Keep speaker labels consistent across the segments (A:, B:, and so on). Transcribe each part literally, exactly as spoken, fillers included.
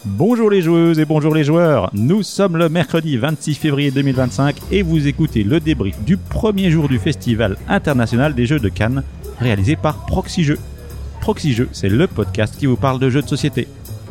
A: Bonjour les joueuses et bonjour les joueurs, nous sommes le mercredi vingt-six février deux mille vingt-cinq et vous écoutez le débrief du premier jour du Festival international des jeux de Cannes réalisé par Proxy Jeux. Proxy Jeux, c'est le podcast qui vous parle de jeux de société.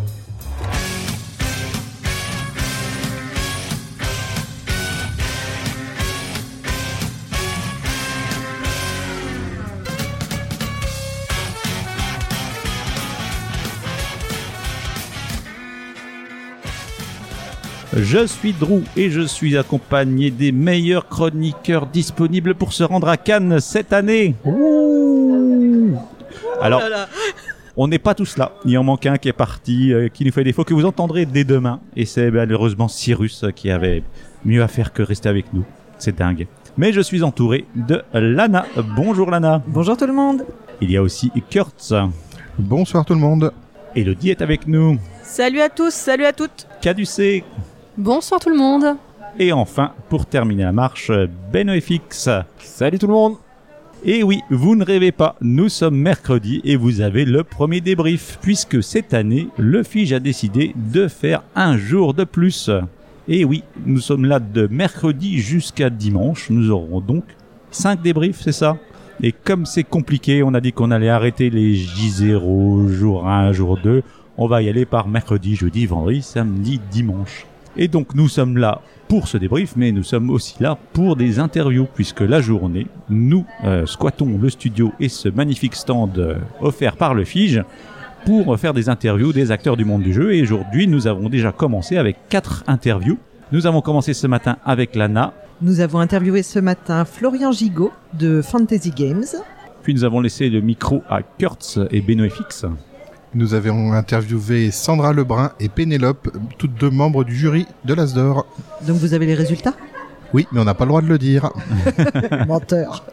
A: Je suis Drew et je suis accompagné des meilleurs chroniqueurs disponibles pour se rendre à Cannes cette année. Ouh. Alors, oh là là. On n'est pas tous là. Il en manque un qui est parti, euh, qui nous fait défaut, que vous entendrez dès demain. Et c'est malheureusement Cyrus qui avait mieux à faire que rester avec nous. C'est dingue. Mais je suis entouré de Lana. Bonjour Lana.
B: Bonjour tout le monde.
A: Il y a aussi Kurtz.
C: Bonsoir tout le monde.
A: Elodie est avec nous.
D: Salut à tous, salut à toutes.
A: Caducé.
E: Bonsoir tout le monde.
A: Et enfin, pour terminer la marche, BenoFX.
F: Salut tout le monde.
A: Et oui, vous ne rêvez pas, nous sommes mercredi et vous avez le premier débrief, puisque cette année, le Fige a décidé de faire un jour de plus. Et oui, nous sommes là de mercredi jusqu'à dimanche, nous aurons donc cinq débriefs, c'est ça ? Et comme c'est compliqué, on a dit qu'on allait arrêter les J zéro, jour un, jour deux, on va y aller par mercredi, jeudi, vendredi, samedi, dimanche. Et donc nous sommes là pour ce débrief, mais nous sommes aussi là pour des interviews, puisque la journée, nous euh, squattons le studio et ce magnifique stand euh, offert par le Fige pour faire des interviews des acteurs du monde du jeu. Et aujourd'hui, nous avons déjà commencé avec quatre interviews. Nous avons commencé ce matin avec Lana.
B: Nous avons interviewé ce matin Florian Gigot de Fantasy Games.
A: Puis nous avons laissé le micro à Kurtz et BenoFX.
C: Nous avions interviewé Sandra Lebrun et Pénélope, toutes deux membres du jury de l'As d'Or.
B: Donc vous avez les résultats ?
C: Oui, mais on n'a pas le droit de le dire.
B: Menteur.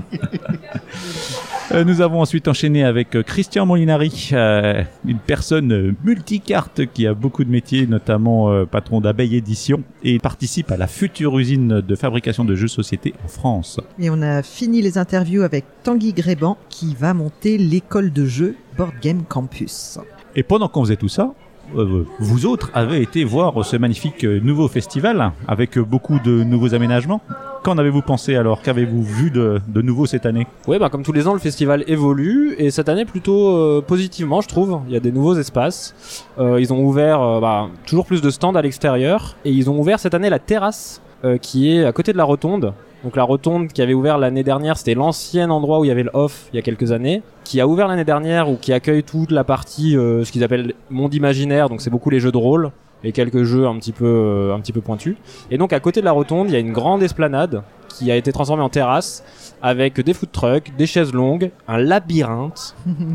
A: euh, nous avons ensuite enchaîné avec euh, Christian Molinari, euh, une personne euh, multicarte qui a beaucoup de métiers, notamment euh, patron d'Abeille Édition, et participe à la future usine de fabrication de jeux société en France.
B: Et on a fini les interviews avec Tanguy Gréban qui va monter l'école de jeux Board Game Campus.
A: Et pendant qu'on faisait tout ça, euh, vous autres avez été voir ce magnifique euh, nouveau festival avec euh, beaucoup de nouveaux aménagements. Qu'en avez-vous pensé alors ? Qu'avez-vous vu de, de nouveau cette année ?
F: Oui, bah, comme tous les ans, le festival évolue et cette année plutôt euh, positivement, je trouve. Il y a des nouveaux espaces. Euh, ils ont ouvert euh, bah, toujours plus de stands à l'extérieur et ils ont ouvert cette année la terrasse euh, qui est à côté de la rotonde. Donc la rotonde qui avait ouvert l'année dernière, c'était l'ancien endroit où il y avait le off il y a quelques années, qui a ouvert l'année dernière ou qui accueille toute la partie, euh, ce qu'ils appellent monde imaginaire, donc c'est beaucoup les jeux de rôle et quelques jeux un petit peu, euh, un petit peu pointus. Et donc à côté de la rotonde, il y a une grande esplanade qui a été transformée en terrasse avec des food trucks, des chaises longues, un labyrinthe.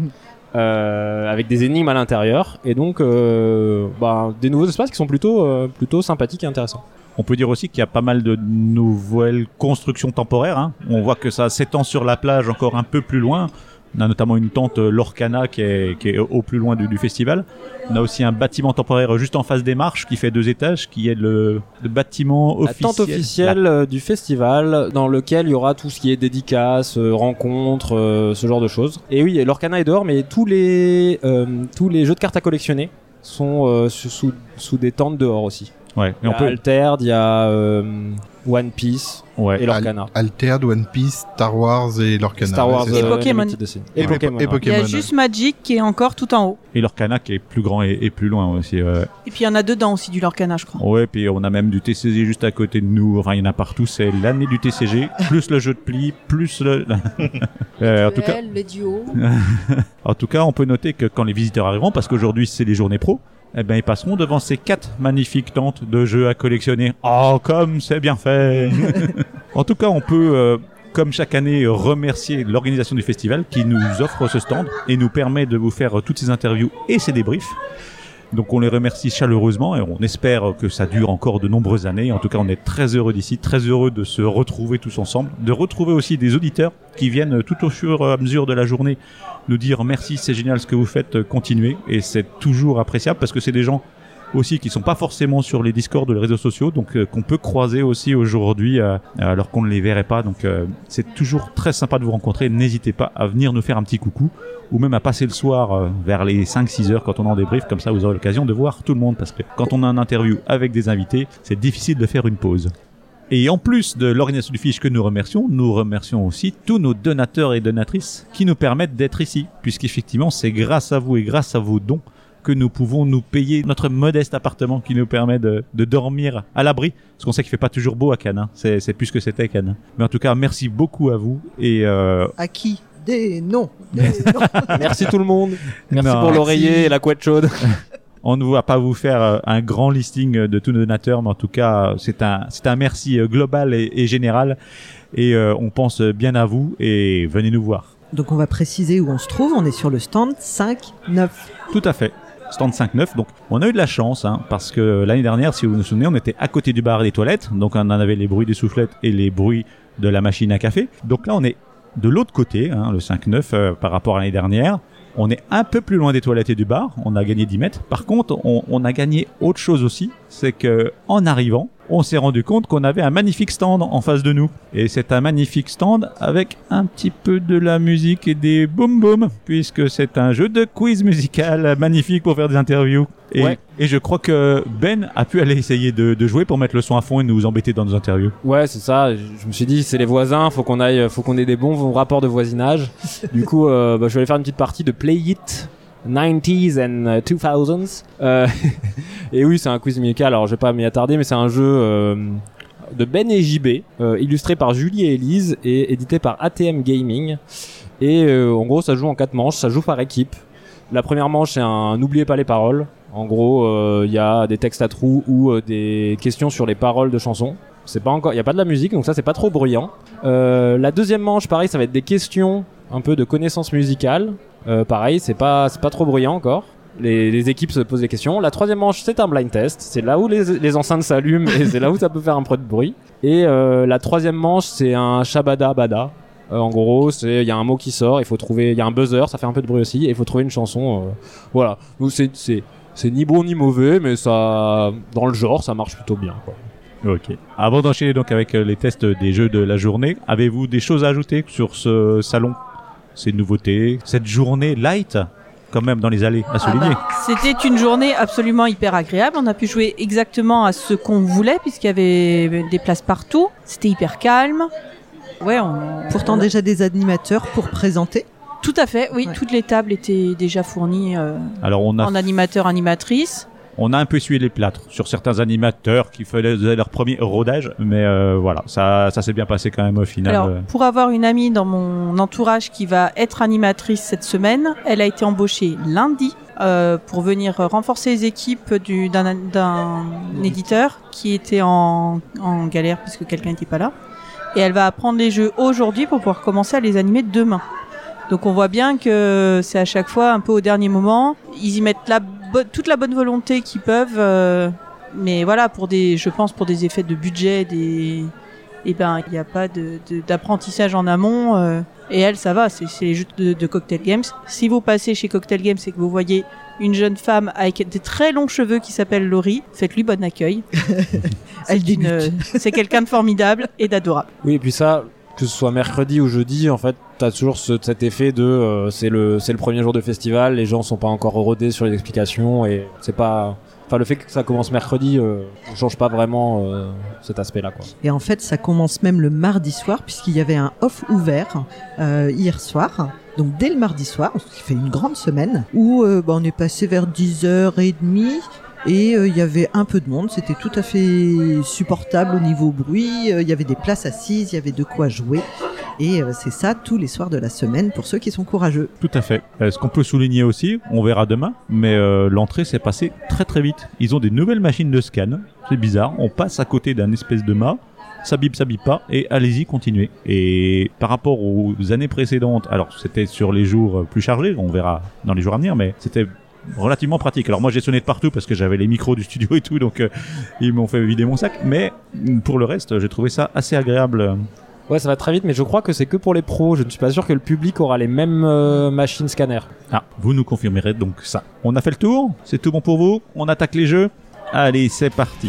F: Euh, avec des énigmes à l'intérieur et donc euh, bah, des nouveaux espaces qui sont plutôt, euh, plutôt sympathiques et intéressants.
A: On peut dire aussi qu'il y a pas mal de nouvelles constructions temporaires. Hein. On voit que ça s'étend sur la plage encore un peu plus loin. On a notamment une tente Lorcana qui est, qui est au plus loin du, du festival. On a aussi un bâtiment temporaire juste en face des marches qui fait deux étages, qui est le, le bâtiment officiel.
F: La tente officielle la... du festival dans lequel il y aura tout ce qui est dédicaces, euh, rencontres, euh, ce genre de choses. Et oui, Lorcana est dehors, mais tous les, euh, tous les jeux de cartes à collectionner sont euh, sous, sous des tentes dehors aussi.
A: Ouais.
F: Il y a peut... Altered, il y a euh, One Piece
A: ouais.
F: et Lorcana.
C: Al- Altered, One Piece, Star Wars et Lorcana.
F: Star Wars
D: et, euh, Pokémon.
F: Et, et, Pokémon.
C: et Pokémon.
D: Il y a juste Magic qui est encore tout en haut.
A: Et Lorcana qui est plus grand et, et plus loin aussi. Ouais.
D: Et puis il y en a dedans aussi du Lorcana, je crois.
A: Ouais, puis on a même du T C G juste à côté de nous. Enfin, il y en a partout. C'est l'année du T C G, plus le jeu de pli, plus le. euh, en tout cas.
E: Le duo.
A: En tout cas, on peut noter que quand les visiteurs arriveront, parce qu'aujourd'hui c'est les journées pro. Eh ben, ils passeront devant ces quatre magnifiques tentes de jeux à collectionner. Oh, comme c'est bien fait. En tout cas, on peut, euh, comme chaque année, remercier l'organisation du festival qui nous offre ce stand et nous permet de vous faire toutes ces interviews et ces débriefs. Donc on les remercie chaleureusement et on espère que ça dure encore de nombreuses années. En tout cas, on est très heureux d'ici, très heureux de se retrouver tous ensemble, de retrouver aussi des auditeurs qui viennent tout au fur et à mesure de la journée nous dire merci, c'est génial ce que vous faites, continuez. Et c'est toujours appréciable parce que c'est des gens aussi qui sont pas forcément sur les Discord ou les réseaux sociaux, donc euh, qu'on peut croiser aussi aujourd'hui euh, alors qu'on ne les verrait pas. Donc euh, c'est toujours très sympa de vous rencontrer. N'hésitez pas à venir nous faire un petit coucou ou même à passer le soir euh, vers les cinq six heures quand on en débrief, comme ça vous aurez l'occasion de voir tout le monde, parce que quand on a un interview avec des invités, c'est difficile de faire une pause. Et en plus de l'organisation du Fiche que nous remercions, nous remercions aussi tous nos donateurs et donatrices qui nous permettent d'être ici, puisqu'effectivement c'est grâce à vous et grâce à vos dons que nous pouvons nous payer notre modeste appartement qui nous permet de, de dormir à l'abri, parce qu'on sait qu'il fait pas toujours beau à Cannes, hein. c'est, c'est plus que c'était Cannes. Mais en tout cas, merci beaucoup à vous et euh...
B: à qui des noms. Des noms.
F: Merci tout le monde. Merci
A: Non,
F: pour
A: merci.
F: l'oreiller et la couette chaude.
A: On ne va pas vous faire un grand listing de tous nos donateurs, mais en tout cas, c'est un, c'est un merci global et, et général. Et euh, on pense bien à vous et venez nous voir.
B: Donc on va préciser où on se trouve. On est sur le stand cinq neuf.
A: Tout à fait. Stand cinq neuf. Donc, on a eu de la chance, hein, parce que l'année dernière, si vous vous souvenez, on était à côté du bar et des toilettes. Donc, on en avait les bruits des soufflettes et les bruits de la machine à café. Donc là, on est de l'autre côté, hein, le cinq neuf, euh, par rapport à l'année dernière. On est un peu plus loin des toilettes et du bar. On a gagné dix mètres. Par contre, on, on a gagné autre chose aussi. C'est que, en arrivant, on s'est rendu compte qu'on avait un magnifique stand en face de nous. Et c'est un magnifique stand avec un petit peu de la musique et des boum boum, puisque c'est un jeu de quiz musical magnifique pour faire des interviews. Et,
F: Ouais.
A: et je crois que Ben a pu aller essayer de, de jouer pour mettre le son à fond et nous embêter dans nos interviews.
F: Ouais, c'est ça. Je je me suis dit, c'est les voisins, faut qu'on aille, faut qu'on ait des bons rapports de voisinage. Du coup, euh, bah, je vais aller faire une petite partie de Play It nineties and two thousands. Euh, et oui, c'est un quiz musical. Alors, je vais pas m'y attarder, mais c'est un jeu euh, de Ben et J B, euh, illustré par Julie et Elise et édité par A T M Gaming. Et euh, en gros, ça joue en quatre manches, ça joue par équipe. La première manche, c'est un n'oubliez pas les paroles. En gros, il euh, y a des textes à trous ou euh, des questions sur les paroles de chansons. C'est pas encore, il y a pas de la musique, donc ça c'est pas trop bruyant. Euh, la deuxième manche, pareil, ça va être des questions un peu de connaissances musicales. Euh, pareil, c'est pas, c'est pas trop bruyant encore. Les, les équipes se posent des questions. La troisième manche, c'est un blind test. C'est là où les, les enceintes s'allument et c'est là où ça peut faire un peu de bruit. Et euh, la troisième manche, c'est un shabada bada. Euh, en gros, c'est il y a un mot qui sort, il faut trouver, il y a un buzzer, ça fait un peu de bruit aussi, et il faut trouver une chanson. Euh, voilà. Donc c'est c'est c'est ni bon ni mauvais, mais ça, dans le genre, ça marche plutôt bien, quoi.
A: Ok. Avant d'enchaîner donc avec les tests des jeux de la journée, avez-vous des choses à ajouter sur ce salon, ces nouveautés, cette journée light, quand même dans les allées à souligner?
D: Ah bah, c'était une journée absolument hyper agréable. On a pu jouer exactement à ce qu'on voulait puisqu'il y avait des places partout. C'était hyper calme. Ouais, on...
B: Pourtant déjà des animateurs pour présenter.
D: Tout à fait, oui.
B: Ouais.
D: Toutes les tables étaient déjà fournies euh,
A: Alors on a
D: en animateur, animatrice.
A: On a un peu essuyé les plâtres sur certains animateurs qui faisaient leur premier rodage, mais euh, voilà, ça, ça s'est bien passé quand même au final.
D: Alors,
A: euh.
D: pour avoir une amie dans mon entourage qui va être animatrice cette semaine, elle a été embauchée lundi euh, pour venir renforcer les équipes du, d'un, d'un éditeur qui était en, en galère parce que quelqu'un n'était pas là. Et elle va apprendre les jeux aujourd'hui pour pouvoir commencer à les animer demain. Donc on voit bien que c'est à chaque fois un peu au dernier moment. Ils y mettent la bo- toute la bonne volonté qu'ils peuvent, euh, mais voilà, pour des, je pense pour des effets de budget, des, et ben il n'y a pas de, de, d'apprentissage en amont. Euh, et elle, ça va, c'est, c'est les jeux de, de Cocktail Games. Si vous passez chez Cocktail Games et que vous voyez une jeune femme avec des très longs cheveux qui s'appelle Laurie, faites-lui bon accueil.
B: Elle
D: c'est, une, euh, c'est quelqu'un de formidable et d'adorable.
F: Oui, et puis ça, que ce soit mercredi ou jeudi, en fait, t'as toujours ce, cet effet de euh, c'est le c'est le premier jour de festival, les gens sont pas encore rodés sur les explications et c'est pas, enfin le fait que ça commence mercredi euh, change pas vraiment euh, cet aspect-là, quoi.
B: Et en fait, ça commence même le mardi soir, puisqu'il y avait un off ouvert euh, hier soir. Donc dès le mardi soir, ce qui fait une grande semaine, où euh, bah, on est passé vers dix heures trente et euh, il y avait un peu de monde. C'était tout à fait supportable au niveau bruit. Euh, il y avait des places assises, il y avait de quoi jouer. Et euh, c'est ça tous les soirs de la semaine pour ceux qui sont courageux.
A: Tout à fait. Euh, ce qu'on peut souligner aussi, on verra demain, mais euh, l'entrée s'est passée très très vite. Ils ont des nouvelles machines de scan. C'est bizarre. On passe à côté d'un espèce de mât. Ça bip, ça bip pas, et allez-y, continuez. Et par rapport aux années précédentes, alors c'était sur les jours plus chargés, on verra dans les jours à venir, mais c'était relativement pratique. Alors moi j'ai sonné de partout parce que j'avais les micros du studio et tout, donc euh, ils m'ont fait vider mon sac, mais pour le reste, j'ai trouvé ça assez agréable.
F: Ouais, ça va très vite, mais je crois que c'est que pour les pros. Je ne suis pas sûr que le public aura les mêmes euh, machines scanner.
A: Ah, vous nous confirmerez donc ça. On a fait le tour, c'est tout bon pour vous, on attaque les jeux. Allez, c'est parti.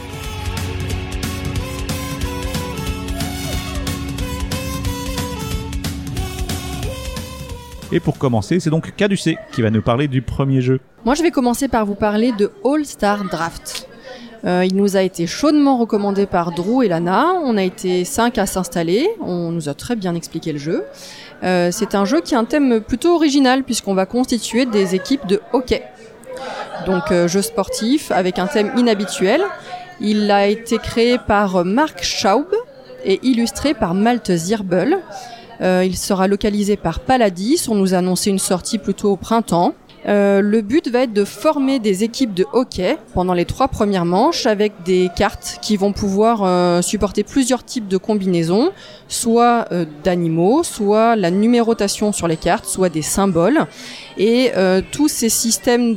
A: Et pour commencer, c'est donc Caducée qui va nous parler du premier jeu.
E: Moi, je vais commencer par vous parler de All Star Draft. Euh, il nous a été chaudement recommandé par Drew et Lana. On a été cinq à s'installer. On nous a très bien expliqué le jeu. Euh, c'est un jeu qui a un thème plutôt original puisqu'on va constituer des équipes de hockey. Donc, euh, jeu sportif avec un thème inhabituel. Il a été créé par Mark Schaub et illustré par Malte Zirbel. Euh, il sera localisé par Paladis. On nous a annoncé une sortie plutôt au printemps. Euh, le but va être de former des équipes de hockey pendant les trois premières manches avec des cartes qui vont pouvoir euh, supporter plusieurs types de combinaisons, soit euh, d'animaux, soit la numérotation sur les cartes, soit des symboles. Et euh, tous ces systèmes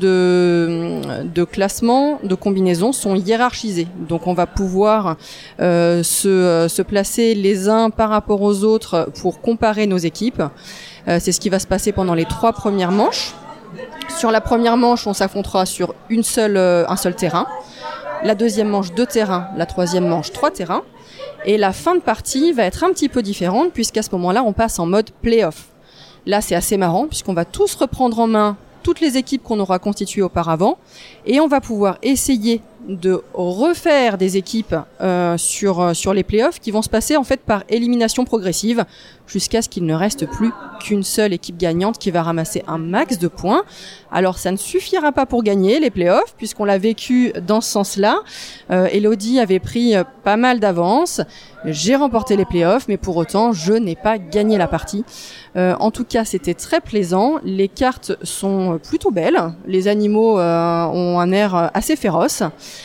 E: de, de classement, de combinaisons sont hiérarchisés. Donc on va pouvoir euh, se, euh, se placer les uns par rapport aux autres pour comparer nos équipes. Euh, c'est ce qui va se passer pendant les trois premières manches. Sur la première manche, on s'affrontera sur une seule, euh, un seul terrain. La deuxième manche, deux terrains. La troisième manche, trois terrains. Et la fin de partie va être un petit peu différente puisqu'à ce moment-là, on passe en mode play-off. Là, c'est assez marrant puisqu'on va tous reprendre en main toutes les équipes qu'on aura constituées auparavant et on va pouvoir essayer de refaire des équipes euh, sur sur les playoffs qui vont se passer en fait par élimination progressive jusqu'à ce qu'il ne reste plus qu'une seule équipe gagnante qui va ramasser un max de points. Alors ça ne suffira pas pour gagner les playoffs puisqu'on l'a vécu dans ce sens-là. Euh, Elodie avait pris pas mal d'avance. J'ai remporté les playoffs, mais pour autant je n'ai pas gagné la partie. Euh, en tout cas, c'était très plaisant. Les cartes sont plutôt belles. Les animaux euh, ont un air assez féroce.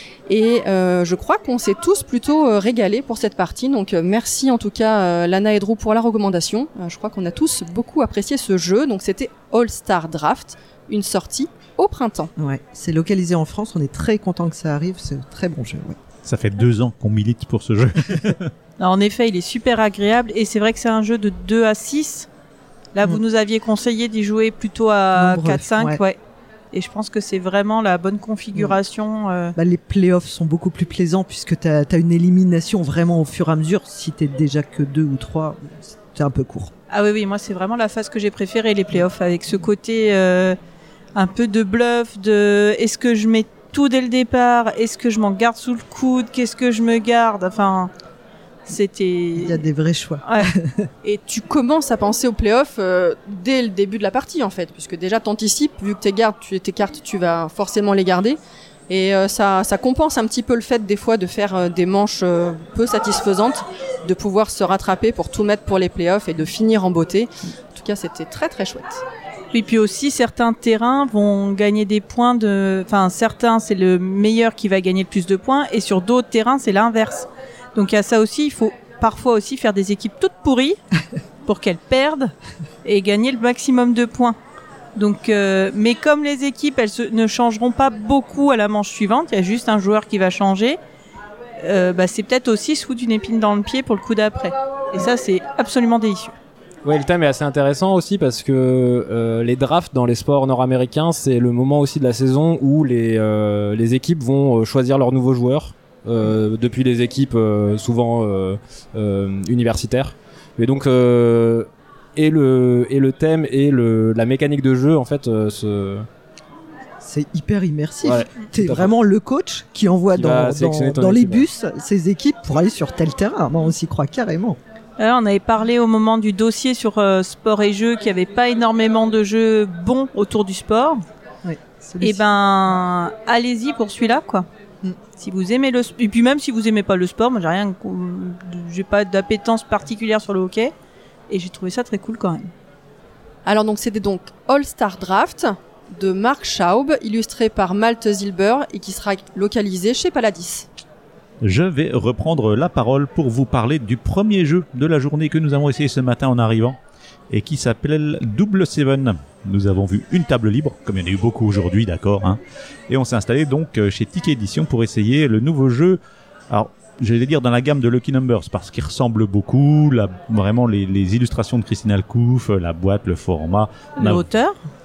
E: Et euh, je crois qu'on s'est tous plutôt euh, régalés pour cette partie. Donc euh, merci en tout cas euh, Lana et Drew pour la recommandation. Euh, je crois qu'on a tous beaucoup apprécié ce jeu. Donc c'était All Star Draft, une sortie au printemps.
B: Ouais, c'est localisé en France. On est très content que ça arrive. C'est un très bon jeu. Ouais.
A: Ça fait deux ans qu'on milite pour ce jeu.
D: Alors, en effet, il est super agréable et c'est vrai que c'est un jeu de deux à six. Là, mmh. vous nous aviez conseillé d'y jouer plutôt à Nombreux, quatre cinq. Ouais. ouais. Et je pense que c'est vraiment la bonne configuration. Euh...
B: Bah, les playoffs sont beaucoup plus plaisants puisque tu as une élimination vraiment au fur et à mesure. Si tu es déjà que deux ou trois, c'est un peu court.
D: Ah oui, oui, moi c'est vraiment la phase que j'ai préférée, les playoffs, avec ce côté euh, un peu de bluff, de est-ce que je mets tout dès le départ, est-ce que je m'en garde sous le coude, qu'est-ce que je me garde, enfin... C'était...
B: Il y a des vrais choix.
D: Ouais.
E: Et tu commences à penser aux playoffs euh, dès le début de la partie, en fait. Puisque déjà, t'anticipes, vu que tes, gardes, tu, tes cartes, tu vas forcément les garder. Et euh, ça, ça compense un petit peu le fait, des fois, de faire euh, des manches euh, peu satisfaisantes, de pouvoir se rattraper pour tout mettre pour les playoffs et de finir en beauté. En tout cas, c'était très, très chouette.
D: Et puis aussi, certains terrains vont gagner des points de... Enfin, certains, c'est le meilleur qui va gagner le plus de points. Et sur d'autres terrains, c'est l'inverse. Donc il y a ça aussi, il faut parfois aussi faire des équipes toutes pourries pour qu'elles perdent et gagner le maximum de points. Donc, euh, mais comme les équipes, elles se, ne changeront pas beaucoup à la manche suivante, il y a juste un joueur qui va changer, euh, bah, c'est peut-être aussi se foutre une épine dans le pied pour le coup d'après. Et ça, c'est absolument délicieux.
F: Ouais, le thème est assez intéressant aussi parce que euh, les drafts dans les sports nord-américains, c'est le moment aussi de la saison où les, euh, les équipes vont euh, choisir leurs nouveaux joueurs. Euh, depuis les équipes euh, souvent euh, euh, universitaires et donc euh, et le et le thème et le la mécanique de jeu en fait euh, se...
B: c'est hyper immersif.
F: Ouais,
B: t'es vraiment le coach qui envoie qui dans, dans, dans les bus ses équipes pour aller sur tel terrain. Moi, on s'y croit carrément.
D: Alors, on avait parlé au moment du dossier sur euh, sport et jeux qu'il n'y avait pas énormément de jeux bons autour du sport.
B: Oui,
D: et ben allez-y pour celui-là quoi. Si vous aimez le et puis même si vous aimez pas le sport, moi j'ai rien, j'ai pas d'appétence particulière sur le hockey et j'ai trouvé ça très cool quand même.
E: Alors donc c'était donc All Star Draft de Mark Schaub, illustré par Malte Zirbel et qui sera localisé chez Paladis.
A: Je vais reprendre la parole pour vous parler du premier jeu de la journée que nous avons essayé ce matin en arrivant et qui s'appelle Double Seven. Nous avons vu une table libre, comme il y en a eu beaucoup aujourd'hui, d'accord, hein, et on s'est installé donc chez Ticket Edition pour essayer le nouveau jeu. Alors, j'allais dire dans la gamme de Lucky Numbers, parce qu'il ressemble beaucoup, la, vraiment les, les illustrations de Christine Alcouf, la boîte, le format.
D: Le auteur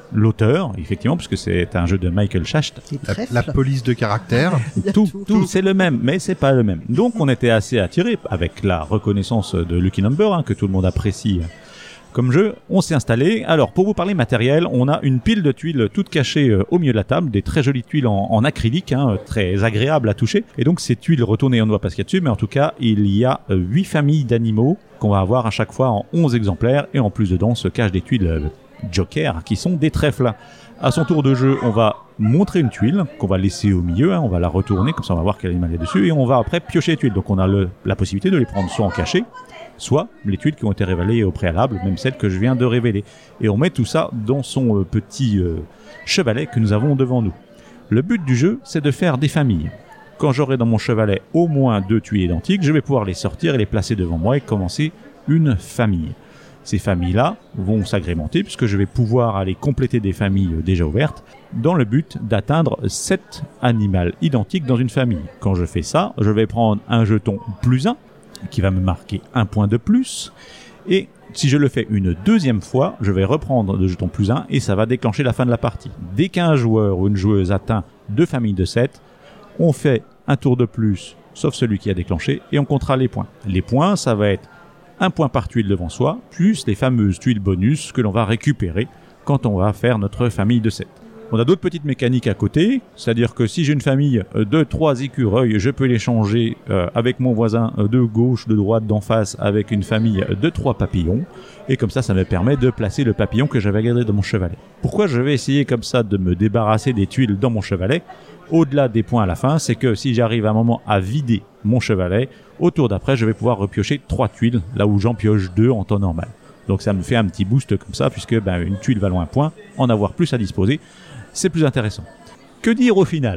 A: l'auteur, effectivement, puisque c'est un jeu de Michael Schacht.
B: Les
C: La,
B: trèfles.
C: la police de caractère.
B: Il y a
A: Tout,
B: tout.
A: tout, c'est le même, mais c'est pas le même. Donc on était assez attirés avec la reconnaissance de Lucky Number, hein, que tout le monde apprécie comme jeu. On s'est installé. Alors pour vous parler matériel, on a une pile de tuiles toutes cachées euh, au milieu de la table, des très jolies tuiles en, en acrylique, hein, très agréables à toucher. Et donc ces tuiles retournées, on ne voit pas ce qu'il y a dessus, mais en tout cas il y a euh, huit familles d'animaux qu'on va avoir à chaque fois en onze exemplaires, et en plus dedans se cachent des tuiles euh, Joker qui sont des trèfles. À son tour de jeu, on va montrer une tuile qu'on va laisser au milieu, hein, on va la retourner, comme ça on va voir quel animal il y a dessus, et on va après piocher les tuiles. Donc on a le, la possibilité de les prendre soit en cachet, soit les tuiles qui ont été révélées au préalable, même celles que je viens de révéler. Et on met tout ça dans son euh, petit euh, chevalet que nous avons devant nous. Le but du jeu, c'est de faire des familles. Quand j'aurai dans mon chevalet au moins deux tuiles identiques, je vais pouvoir les sortir et les placer devant moi et commencer une famille. Ces familles-là vont s'agrémenter puisque je vais pouvoir aller compléter des familles déjà ouvertes dans le but d'atteindre sept animaux identiques dans une famille. Quand je fais ça, je vais prendre un jeton plus un qui va me marquer un point de plus, et si je le fais une deuxième fois, je vais reprendre le jeton plus un et ça va déclencher la fin de la partie. Dès qu'un joueur ou une joueuse atteint deux familles de sept, on fait un tour de plus, sauf celui qui a déclenché, et on comptera les points. Les points, ça va être un point par tuile devant soi, plus les fameuses tuiles bonus que l'on va récupérer quand on va faire notre famille de sept. On a d'autres petites mécaniques à côté, c'est-à-dire que si j'ai une famille de trois écureuils, je peux les changer euh, avec mon voisin de gauche, de droite, d'en face, avec une famille de trois papillons, et comme ça, ça me permet de placer le papillon que j'avais gardé dans mon chevalet. Pourquoi je vais essayer comme ça de me débarrasser des tuiles dans mon chevalet, au-delà des points à la fin, c'est que si j'arrive à un moment à vider mon chevalet, au tour d'après, je vais pouvoir repiocher trois tuiles, là où j'en pioche deux en temps normal. Donc ça me fait un petit boost comme ça, puisque ben, une tuile valant un point, en avoir plus à disposer, c'est plus intéressant. Que dire au final ?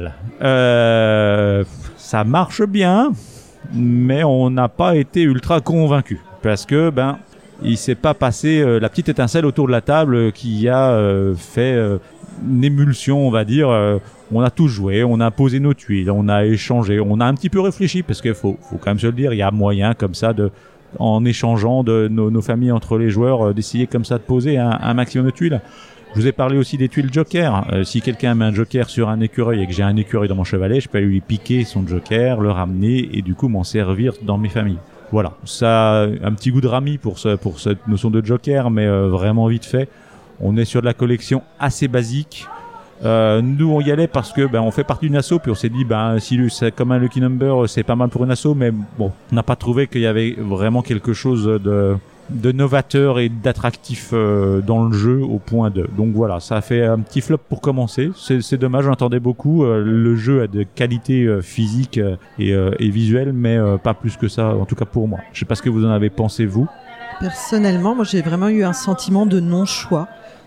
A: euh, Ça marche bien, mais on n'a pas été ultra convaincu, parce que ben il s'est pas passé euh, la petite étincelle autour de la table euh, qui a euh, fait euh, une émulsion, on va dire. Euh, on a tous joué, on a posé nos tuiles, on a échangé, on a un petit peu réfléchi, parce qu'il faut, faut quand même se le dire, il y a moyen comme ça de, en échangeant de nos, nos familles entre les joueurs, euh, d'essayer comme ça de poser un, un maximum de tuiles. Je vous ai parlé aussi des tuiles Joker. Euh, si quelqu'un met un Joker sur un écureuil et que j'ai un écureuil dans mon chevalet, je peux aller lui piquer son Joker, le ramener et du coup m'en servir dans mes familles. Voilà, ça a un petit goût de rami pour, ce, pour cette notion de Joker, mais euh, vraiment vite fait. On est sur de la collection assez basique. Euh, nous on y allait parce que ben on fait partie d'une asso, puis on s'est dit ben si c'est comme un Lucky Number, c'est pas mal pour une asso, mais bon, on n'a pas trouvé qu'il y avait vraiment quelque chose de de novateur et d'attractif euh, dans le jeu au point de. Donc voilà, ça a fait un petit flop pour commencer. C'est, c'est dommage, on attendait beaucoup. Euh, le jeu a de qualité euh, physique euh, et, euh, et visuelle, mais euh, pas plus que ça, en tout cas pour moi. Je sais pas ce que vous en avez pensé, vous.
B: Personnellement, moi j'ai vraiment eu un sentiment de non-choix.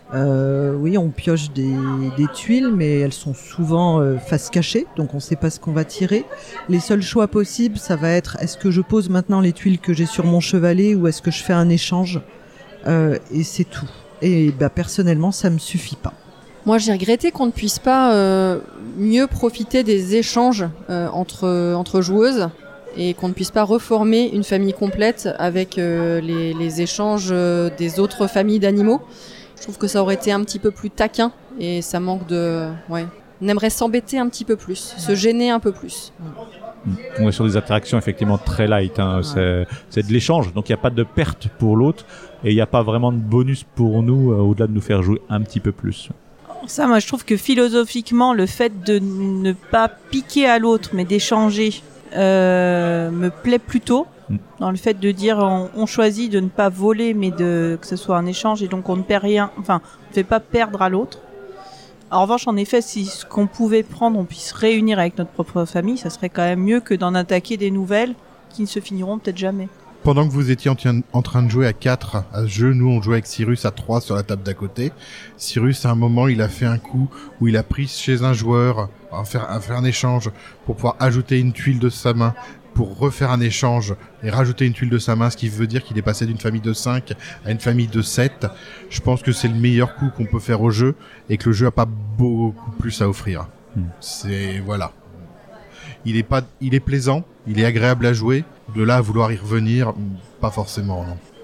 B: Euh, oui, on pioche des, des tuiles, mais elles sont souvent euh, face cachée, donc on ne sait pas ce qu'on va tirer. Les seuls choix possibles, ça va être est-ce que je pose maintenant les tuiles que j'ai sur mon chevalet ou est-ce que je fais un échange, euh, et c'est tout. Et bah, personnellement, ça me suffit pas.
E: Moi, j'ai regretté qu'on ne puisse pas euh, mieux profiter des échanges euh, entre, entre joueuses et qu'on ne puisse pas reformer une famille complète avec euh, les, les échanges euh, des autres familles d'animaux. Je trouve que ça aurait été un petit peu plus taquin et ça manque de... Ouais. On aimerait s'embêter un petit peu plus, se gêner un peu plus.
A: On est sur des interactions effectivement très light, hein. Ouais. c'est, c'est de l'échange, donc il n'y a pas de perte pour l'autre et il n'y a pas vraiment de bonus pour nous euh, au-delà de nous faire jouer un petit peu plus.
D: Ça, moi je trouve que philosophiquement, le fait de ne pas piquer à l'autre mais d'échanger euh, me plaît plutôt. Dans le fait de dire on, on choisit de ne pas voler mais de que ce soit un échange et donc on ne perd rien, enfin on ne fait pas perdre à l'autre. En revanche, en effet, si ce qu'on pouvait prendre on puisse réunir avec notre propre famille, ça serait quand même mieux que d'en attaquer des nouvelles qui ne se finiront peut-être jamais.
C: Pendant que vous étiez en, tien- en train de jouer à quatre à ce jeu, nous on jouait avec Cyrus à trois sur la table d'à côté. Cyrus à un moment il a fait un coup où il a pris chez un joueur à faire, à faire un échange pour pouvoir ajouter une tuile de sa main, pour refaire un échange et rajouter une tuile de sa main, ce qui veut dire qu'il est passé d'une famille de cinq à une famille de sept. Je pense que c'est le meilleur coup qu'on peut faire au jeu et que le jeu a pas beaucoup plus à offrir. Mm. C'est, voilà. Il est pas, il est plaisant, il est agréable à jouer. De là à vouloir y revenir, pas forcément, non.
A: Ok.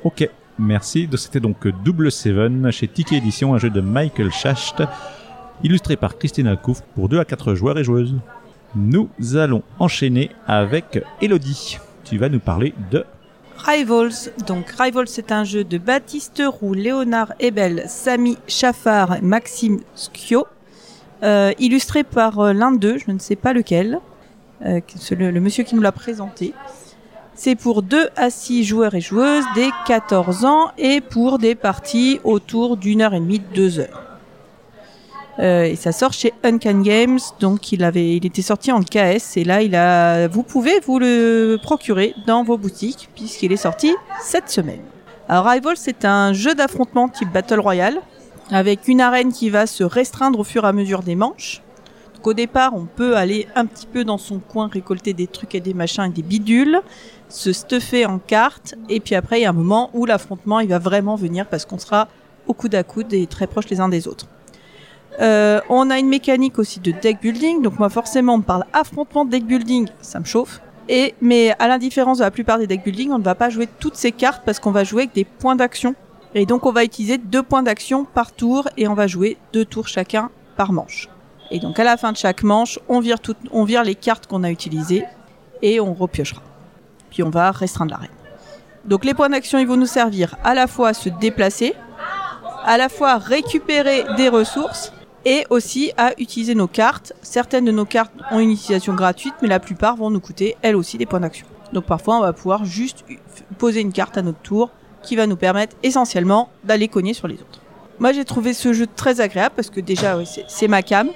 A: Merci. C'était donc Double Seven chez Tiki Edition, un jeu de Michael Schacht, illustré par Christine Alcouf pour deux à quatre joueurs et joueuses. Nous allons enchaîner avec Elodie. Tu vas nous parler de
D: Rivals. Donc Rivals, c'est un jeu de Baptiste Roux, Léonard Ebel, Samy Chaffard et Maxime Skio, euh, illustré par euh, l'un d'eux, je ne sais pas lequel, euh, c'est le, le monsieur qui nous l'a présenté. C'est pour deux à six joueurs et joueuses dès quatorze ans et pour des parties autour d'une heure et demie, deux heures. Euh, et ça sort chez Uncanny Games, donc il avait, il était sorti en K S et là il a, vous pouvez vous le procurer dans vos boutiques puisqu'il est sorti cette semaine. Alors Rivals, c'est un jeu d'affrontement type Battle Royale avec une arène qui va se restreindre au fur et à mesure des manches. Donc au départ, on peut aller un petit peu dans son coin récolter des trucs et des machins et des bidules, se stuffer en cartes et puis après il y a un moment où l'affrontement il va vraiment venir parce qu'on sera au coude à coude et très proches les uns des autres. Euh, on a une mécanique aussi de deck building, donc moi forcément on me parle affrontement deck building, ça me chauffe. Et, mais à l'indifférence de la plupart des deck building, on ne va pas jouer toutes ces cartes parce qu'on va jouer avec des points d'action. Et donc on va utiliser deux points d'action par tour et on va jouer deux tours chacun par manche. Et donc à la fin de chaque manche, on vire, tout, on vire les cartes qu'on a utilisées et on repiochera. Puis on va restreindre l'arène. Donc les points d'action, ils vont nous servir à la fois à se déplacer, à la fois à récupérer des ressources et aussi à utiliser nos cartes. Certaines de nos cartes ont une utilisation gratuite, mais la plupart vont nous coûter, elles aussi, des points d'action. Donc parfois, on va pouvoir juste poser une carte à notre tour qui va nous permettre essentiellement d'aller cogner sur les autres. Moi, j'ai trouvé ce jeu très agréable parce que déjà, ouais, c'est, c'est ma cam.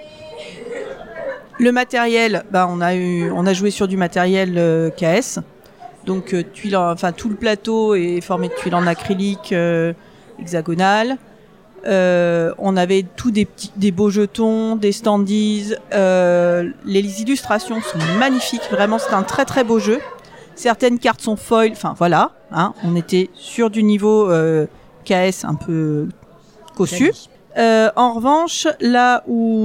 D: Le matériel, bah, on, a eu, on a joué sur du matériel euh, K S. Donc, euh, tuiles en, enfin, tout le plateau est formé de tuiles en acrylique euh, hexagonales. Euh, on avait tous des petits, des beaux jetons, des standees. Euh, les illustrations sont magnifiques. Vraiment, c'est un très très beau jeu. Certaines cartes sont foil. Enfin voilà, hein, on était sur du niveau euh, K S un peu cossu. Euh, en revanche, là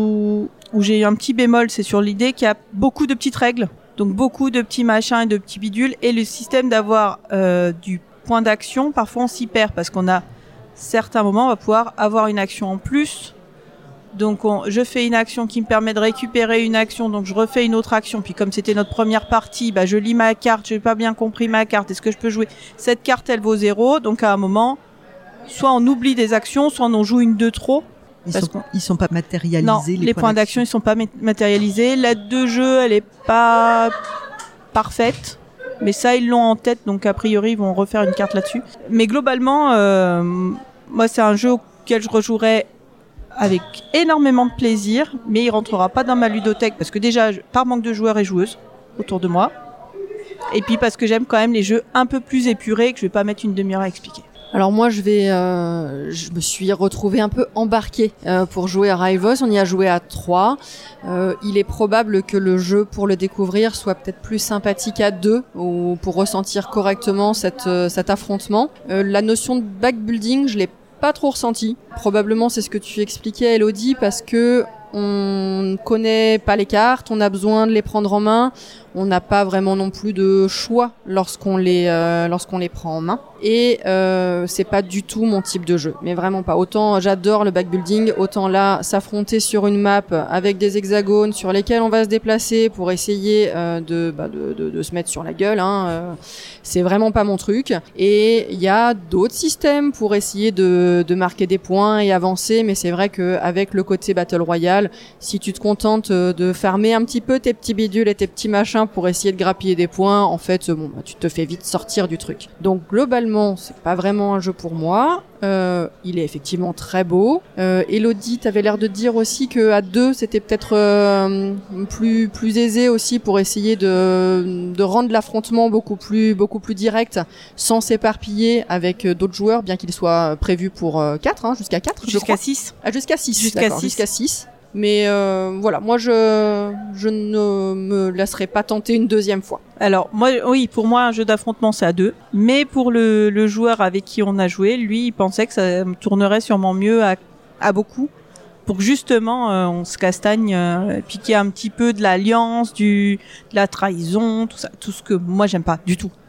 D: où où j'ai eu un petit bémol, c'est sur l'idée qu'il y a beaucoup de petites règles, donc beaucoup de petits machins et de petits bidules, et le système d'avoir euh, du point d'action. Parfois, on s'y perd parce qu'on a certains moments, on va pouvoir avoir une action en plus. Donc, on, je fais une action qui me permet de récupérer une action, donc je refais une autre action. Puis, comme c'était notre première partie, bah, je lis ma carte, j'ai pas bien compris ma carte. Est-ce que je peux jouer cette carte? Elle vaut zéro. Donc, à un moment, soit on oublie des actions, soit on en joue une de trop.
B: Ils sont, ils sont pas matérialisés.
D: Non, les, les points, points d'action, ils sont pas matérialisés. L'aide de jeu, elle est pas parfaite. Mais ça, ils l'ont en tête, donc a priori, ils vont refaire une carte là-dessus. Mais globalement, euh, moi, c'est un jeu auquel je rejouerai avec énormément de plaisir, mais il rentrera pas dans ma ludothèque parce que déjà, par manque de joueurs et joueuses autour de moi, et puis parce que j'aime quand même les jeux un peu plus épurés que je vais pas mettre une demi-heure à expliquer.
E: Alors moi je vais, euh, je me suis retrouvée un peu embarquée euh, pour jouer à Rivals. On y a joué à trois. Euh, il est probable que le jeu, pour le découvrir, soit peut-être plus sympathique à deux, ou pour ressentir correctement cette, euh, cet affrontement. Euh, la notion de backbuilding, je l'ai pas trop ressenti. Probablement c'est ce que tu expliquais, Elodie, parce que on connaît pas les cartes, on a besoin de les prendre en main, on n'a pas vraiment non plus de choix lorsqu'on les euh, lorsqu'on les prend en main. Et euh, c'est pas du tout mon type de jeu, mais vraiment pas. Autant j'adore le backbuilding, autant là s'affronter sur une map avec des hexagones sur lesquels on va se déplacer pour essayer euh, de, bah, de, de de se mettre sur la gueule, hein, euh, c'est vraiment pas mon truc. Et il y a d'autres systèmes pour essayer de de marquer des points et avancer, mais c'est vrai que avec le côté Battle Royale, si tu te contentes de farmer un petit peu tes petits bidules et tes petits machins pour essayer de grappiller des points, en fait, bon, bah, tu te fais vite sortir du truc. Donc globalement, c'est pas vraiment un jeu pour moi. Euh, il est effectivement très beau. Euh, Elodie, t'avais l'air de dire aussi que à deux, c'était peut-être euh, plus plus aisé aussi pour essayer de de rendre l'affrontement beaucoup plus beaucoup plus direct, sans s'éparpiller avec d'autres joueurs, bien qu'il soit prévu pour euh, quatre, hein, jusqu'à quatre,
D: jusqu'à six.
E: Ah, jusqu'à six.
D: Jusqu'à six.
E: Jusqu'à six. Mais euh, voilà, moi je je ne me laisserai pas tenter une deuxième fois.
D: Alors moi, oui, pour moi un jeu d'affrontement c'est à deux, mais pour le, le joueur avec qui on a joué, lui il pensait que ça me tournerait sûrement mieux à, à beaucoup, pour que justement euh, on se castagne, euh, puis qu'il y a un petit peu de l'alliance, du de la trahison, tout ça, tout ce que moi j'aime pas du tout.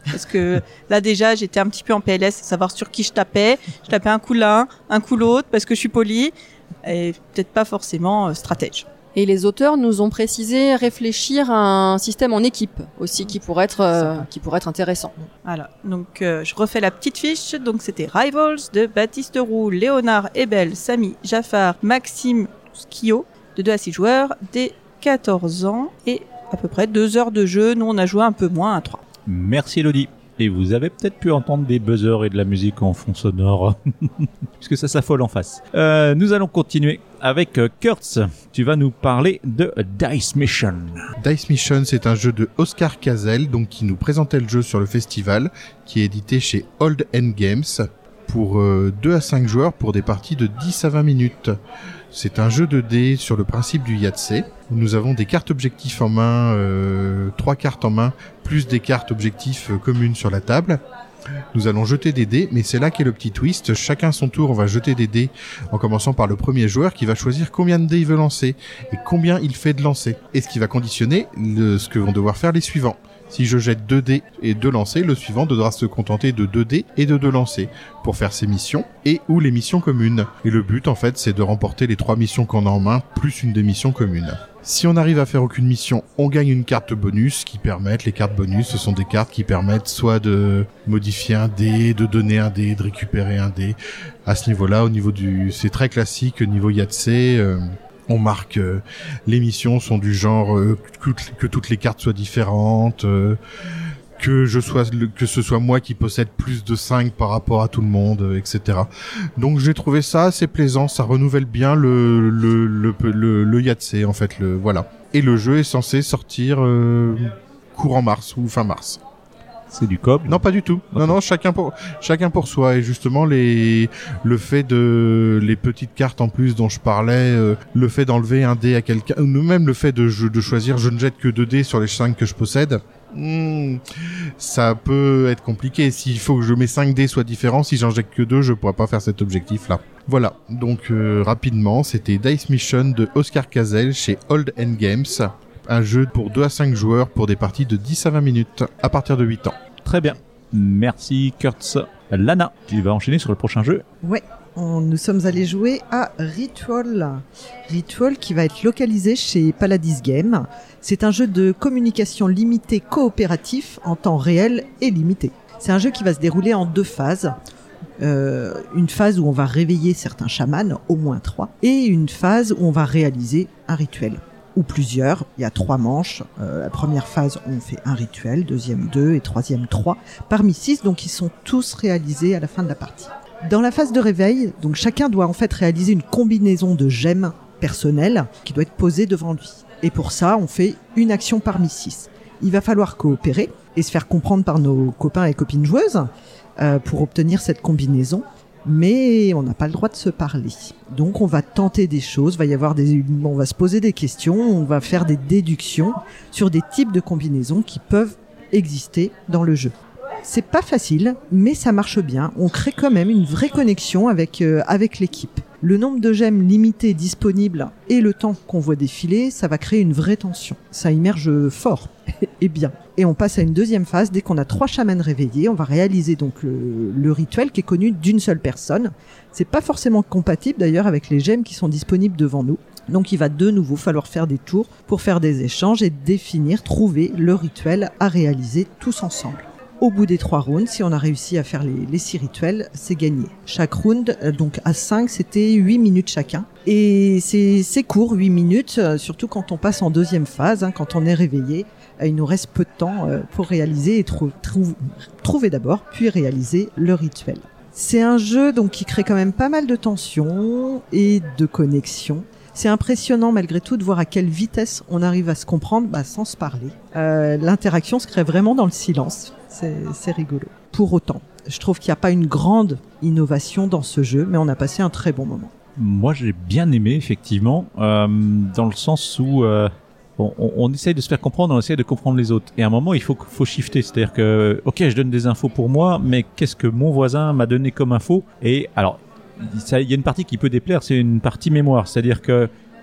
D: Parce que là déjà j'étais un petit peu en P L S, savoir sur qui je tapais. Je tapais un coup l'un, un coup l'autre parce que je suis poli et peut-être pas forcément euh, stratège.
E: Et les auteurs nous ont précisé réfléchir à un système en équipe aussi qui pourrait être, euh, qui pourrait être intéressant.
D: Voilà, donc euh, je refais la petite fiche. Donc c'était Rivals de Baptiste Roux, Léonard, Ebel, Samy, Jaffar, Maxime, Skio, de deux à six joueurs, dès quatorze ans et à peu près deux heures de jeu. Nous on a joué un peu moins à trois.
A: Merci Elodie. Et vous avez peut-être pu entendre des buzzers et de la musique en fond sonore, puisque ça s'affole en face. Euh, nous allons continuer avec euh, Kurtz. Tu vas nous parler de Dice Mission.
C: Dice Mission, c'est un jeu de Oscar Cazzel, donc qui nous présentait le jeu sur le festival, qui est édité chez Old End Games, pour euh, deux à cinq joueurs pour des parties de dix à vingt minutes. C'est un jeu de dés sur le principe du Yahtzee, où nous avons des cartes objectifs en main, euh, trois cartes en main, plus des cartes objectifs euh, communes sur la table. Nous allons jeter des dés, mais c'est là qu'est le petit twist. Chacun son tour, on va jeter des dés, en commençant par le premier joueur qui va choisir combien de dés il veut lancer, et combien il fait de lancer. Et ce qui va conditionner le, ce que vont devoir faire les suivants. Si je jette deux dés et deux lancers, le suivant devra se contenter de deux dés et de deux lancers pour faire ses missions et ou les missions communes. Et le but, en fait, c'est de remporter les trois missions qu'on a en main, plus une des missions communes. Si on n'arrive à faire aucune mission, on gagne une carte bonus qui permettent, les cartes bonus, ce sont des cartes qui permettent soit de modifier un dé, de donner un dé, de récupérer un dé. À ce niveau-là, au niveau du, c'est très classique, au niveau Yahtzee, euh, on marque, euh, les missions sont du genre euh, que, que toutes les cartes soient différentes, euh, que je sois, que ce soit moi qui possède plus de cinq par rapport à tout le monde, euh, et cetera. Donc j'ai trouvé ça assez plaisant, ça renouvelle bien le le le le, le Yahtzee en fait, le voilà. Et le jeu est censé sortir euh, courant mars ou fin mars.
A: C'est du coop?
C: Non, pas du tout. Okay. Non, non, chacun pour chacun pour soi. Et justement, les le fait de les petites cartes en plus dont je parlais, euh, le fait d'enlever un dé à quelqu'un, ou même le fait de de choisir, je ne jette que deux dés sur les cinq que je possède. Hmm, ça peut être compliqué. S'il faut que je mes cinq dés soient différents, si j'en jette que deux, je pourrais pas faire cet objectif-là. Voilà. Donc euh, rapidement, c'était Dice Mission de Oscar Cazzel chez Old End Games. Un jeu pour deux à cinq joueurs pour des parties de dix à vingt minutes à partir de huit ans.
A: Très bien. Merci Kurtz. Lana, tu vas enchaîner sur le prochain jeu.
B: Ouais, on, nous sommes allés jouer à Ritual. Ritual qui va être localisé chez Paladis Game. C'est un jeu de communication limitée coopératif en temps réel et limité. C'est un jeu qui va se dérouler en deux phases. Euh, une phase où on va réveiller certains chamans, au moins trois, et une phase où on va réaliser un rituel. Ou plusieurs, il y a trois manches. Euh, la première phase, on fait un rituel, deuxième deux et troisième trois, parmi six, donc ils sont tous réalisés à la fin de la partie. Dans la phase de réveil, donc chacun doit en fait réaliser une combinaison de gemmes personnelles qui doit être posée devant lui. Et pour ça, on fait une action parmi six. Il va falloir coopérer et se faire comprendre par nos copains et copines joueuses euh, pour obtenir cette combinaison. Mais on n'a pas le droit de se parler. Donc on va tenter des choses, va y avoir des, on va se poser des questions, on va faire des déductions sur des types de combinaisons qui peuvent exister dans le jeu. C'est pas facile, mais ça marche bien. On crée quand même une vraie connexion avec euh, avec l'équipe. Le nombre de gemmes limité disponibles et le temps qu'on voit défiler, ça va créer une vraie tension. Ça immerge fort et bien. Et on passe à une deuxième phase. Dès qu'on a trois chamans réveillés, on va réaliser donc le, le rituel qui est connu d'une seule personne. C'est pas forcément compatible d'ailleurs avec les gemmes qui sont disponibles devant nous. Donc il va de nouveau falloir faire des tours pour faire des échanges et définir, trouver le rituel à réaliser tous ensemble. Au bout des trois rounds, si on a réussi à faire les, les six rituels, c'est gagné. Chaque round, donc à cinq, c'était huit minutes chacun. Et c'est, c'est court, huit minutes, surtout quand on passe en deuxième phase, hein, quand on est réveillé. Il nous reste peu de temps pour réaliser et trou- trou- trouver d'abord, puis réaliser le rituel. C'est un jeu donc qui crée quand même pas mal de tension et de connexion. C'est impressionnant malgré tout de voir à quelle vitesse on arrive à se comprendre bah, sans se parler. Euh, l'interaction se crée vraiment dans le silence. C'est, c'est rigolo. Pour autant, je trouve qu'il n'y a pas une grande innovation dans ce jeu, mais on a passé un très bon moment.
A: Moi, j'ai bien aimé, effectivement, euh, dans le sens où euh, on, on essaye de se faire comprendre, on essaye de comprendre les autres. Et à un moment, il faut, faut shifter. C'est-à-dire que, ok, je donne des infos pour moi, mais qu'est-ce que mon voisin m'a donné comme info ? Et alors, il y a une partie qui peut déplaire, c'est une partie mémoire. C'est-à-dire que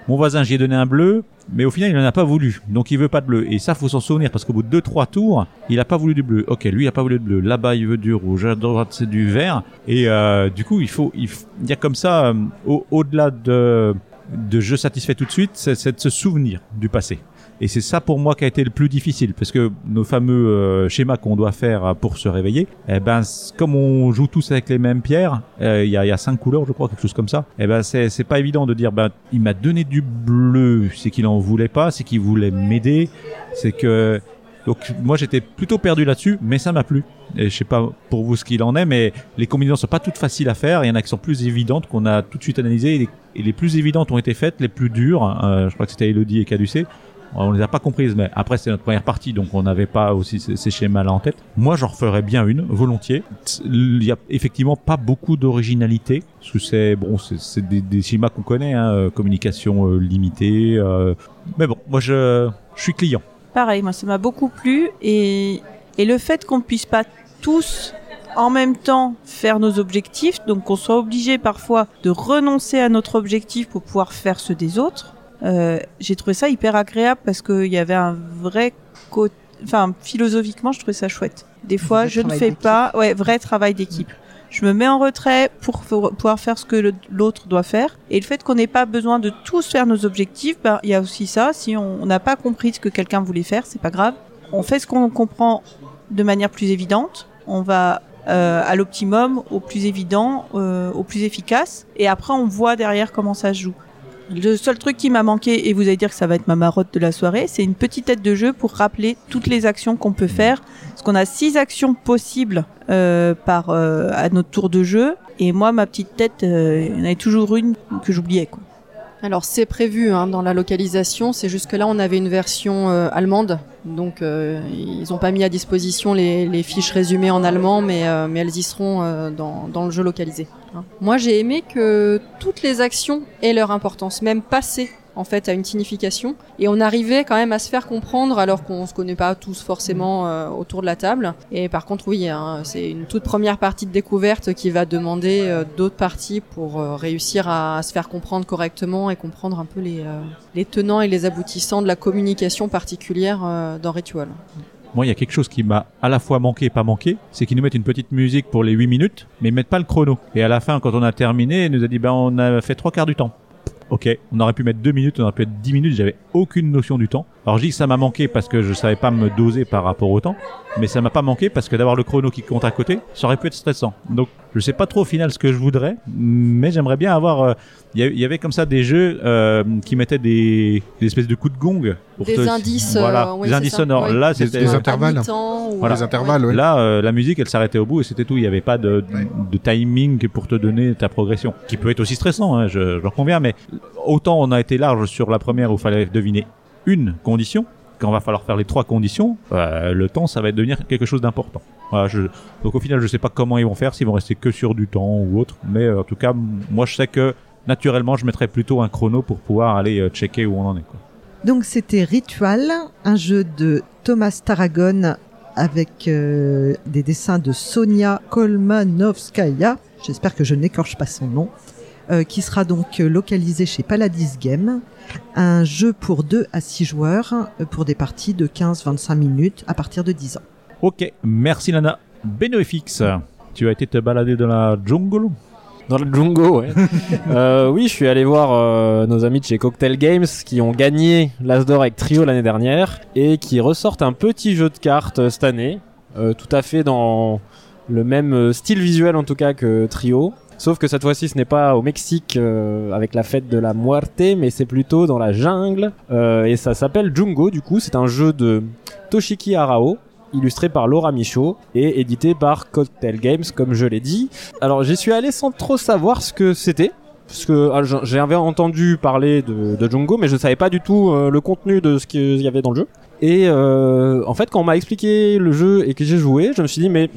A: mon voisin, j'y ai donné un bleu, mais au final, il n'en a pas voulu. Donc, il veut pas de bleu. Et ça, faut s'en souvenir parce qu'au bout de deux, trois tours, il a pas voulu du bleu. Ok, lui, il a pas voulu de bleu. Là-bas, il veut du rouge. À droite, c'est du vert. Et euh, du coup, il faut, il, f- il y a comme ça, euh, au, au-delà de, de jeux satisfaits tout de suite, c'est, c'est de se souvenir du passé. Et c'est ça pour moi qui a été le plus difficile, parce que nos fameux euh, schémas qu'on doit faire pour se réveiller, eh ben c- comme on joue tous avec les mêmes pierres, il euh, y, a, y a cinq couleurs, je crois, quelque chose comme ça. Eh ben c'est c'est pas évident de dire, ben il m'a donné du bleu, c'est qu'il en voulait pas, c'est qu'il voulait m'aider, c'est que donc moi j'étais plutôt perdu là-dessus, mais ça m'a plu. Et je sais pas pour vous ce qu'il en est, mais les combinaisons sont pas toutes faciles à faire. Il y en a qui sont plus évidentes qu'on a tout de suite analysées, et les, et les plus évidentes ont été faites, les plus dures. Euh, je crois que c'était Elodie et Caducé. On les a pas comprises, mais après c'est notre première partie, donc on n'avait pas aussi ces, ces schémas-là en tête. Moi, j'en referais bien une, volontiers. Il y a effectivement pas beaucoup d'originalité, parce que c'est bon, c'est, c'est des, des schémas qu'on connaît, hein, communication euh, limitée. Euh, mais bon, moi je, je suis client.
D: Pareil, moi ça m'a beaucoup plu et et le fait qu'on puisse pas tous en même temps faire nos objectifs, donc qu'on soit obligé parfois de renoncer à notre objectif pour pouvoir faire ceux des autres. Euh, j'ai trouvé ça hyper agréable parce qu'il y avait un vrai côté, enfin philosophiquement je trouvais ça chouette. Des fois je ne fais pas, ouais, vrai travail d'équipe. Je me mets en retrait pour f- pouvoir faire ce que le, l'autre doit faire. Et le fait qu'on n'ait pas besoin de tous faire nos objectifs, ben il y a aussi ça. Si on n'a pas compris ce que quelqu'un voulait faire, c'est pas grave. On fait ce qu'on comprend de manière plus évidente. On va euh, à l'optimum, au plus évident, euh, au plus efficace. Et après on voit derrière comment ça se joue. Le seul truc qui m'a manqué, et vous allez dire que ça va être ma marotte de la soirée, c'est une petite tête de jeu pour rappeler toutes les actions qu'on peut faire. Parce qu'on a six actions possibles euh, par euh, à notre tour de jeu. Et moi, ma petite tête, euh, il y en avait toujours une que j'oubliais, quoi.
E: Alors c'est prévu hein, dans la localisation, c'est juste que là on avait une version euh, allemande, donc euh, ils n'ont pas mis à disposition les, les fiches résumées en allemand, mais, euh, mais elles y seront euh, dans, dans le jeu localisé. Hein. Moi j'ai aimé que toutes les actions aient leur importance, même passer en fait à une signification, et on arrivait quand même à se faire comprendre alors qu'on se connaît pas tous forcément euh, autour de la table. Et par contre oui, hein, c'est une toute première partie de découverte qui va demander euh, d'autres parties pour euh, réussir à, à se faire comprendre correctement et comprendre un peu les, euh, les tenants et les aboutissants de la communication particulière euh, dans Ritual.
A: Moi, il y a quelque chose qui m'a à la fois manqué et pas manqué, c'est qu'ils nous mettent une petite musique pour les huit minutes, mais ils mettent pas le chrono. Et à la fin, quand on a terminé, ils nous a dit, ben, on a fait trois quarts du temps. Ok, on aurait pu mettre deux minutes, on aurait pu mettre dix minutes, j'avais aucune notion du temps. Alors je dis que ça m'a manqué parce que je savais pas me doser par rapport au temps, mais ça m'a pas manqué parce que d'avoir le chrono qui compte à côté, ça aurait pu être stressant. Donc je sais pas trop au final ce que je voudrais, mais j'aimerais bien avoir... Il euh, y, y avait comme ça des jeux euh, qui mettaient des, des espèces de coups de gong. Pour
E: des
A: te,
E: indices,
A: voilà,
E: euh, ouais,
A: des indices sonores.
E: ouais.
A: Là,
C: Des-
A: c'était...
C: des intervalles.
A: Voilà.
C: Les intervalles, ouais.
A: Là, euh, la musique, elle s'arrêtait au bout et c'était tout. Il n'y avait pas de,
C: Ouais.
A: de timing pour te donner ta progression, qui peut être aussi stressant, hein, je, j'en conviens, mais autant on a été large sur la première où il fallait deviner une condition, quand va falloir faire les trois conditions, euh, le temps, ça va devenir quelque chose d'important. Voilà, je, donc au final, je sais pas comment ils vont faire, s'ils vont rester que sur du temps ou autre, mais euh, en tout cas, m- moi je sais que naturellement, je mettrais plutôt un chrono pour pouvoir aller euh, checker où on en est, quoi.
B: Donc c'était Ritual, un jeu de Thomas Tarragon avec euh, des dessins de Sonia Kolmanovskaya, j'espère que je n'écorche pas son nom, euh, qui sera donc euh, localisé chez Paladis Game. Un jeu pour deux à six joueurs euh, pour des parties de quinze à vingt-cinq minutes à partir de dix ans.
A: Ok, merci Lana. BenoFX, tu as été te balader dans la jungle?
F: Dans le Jungo, ouais. euh, oui, je suis allé voir euh, nos amis de chez Cocktail Games qui ont gagné l'As d'Or avec Trio l'année dernière et qui ressortent un petit jeu de cartes euh, cette année, euh, tout à fait dans le même euh, style visuel en tout cas que Trio. Sauf que cette fois-ci, ce n'est pas au Mexique euh, avec la fête de la Muerte, mais c'est plutôt dans la jungle. Euh, et ça s'appelle Jungo, du coup. C'est un jeu de Toshiki Arao, illustré par Laura Michaud et édité par Cocktail Games, comme je l'ai dit. Alors, j'y suis allé sans trop savoir ce que c'était. Parce que ah, j'avais entendu parler de, de Jungo, mais je ne savais pas du tout euh, le contenu de ce qu'il y avait dans le jeu. Et euh, en fait, quand on m'a expliqué le jeu et que j'ai joué, je me suis dit, mais...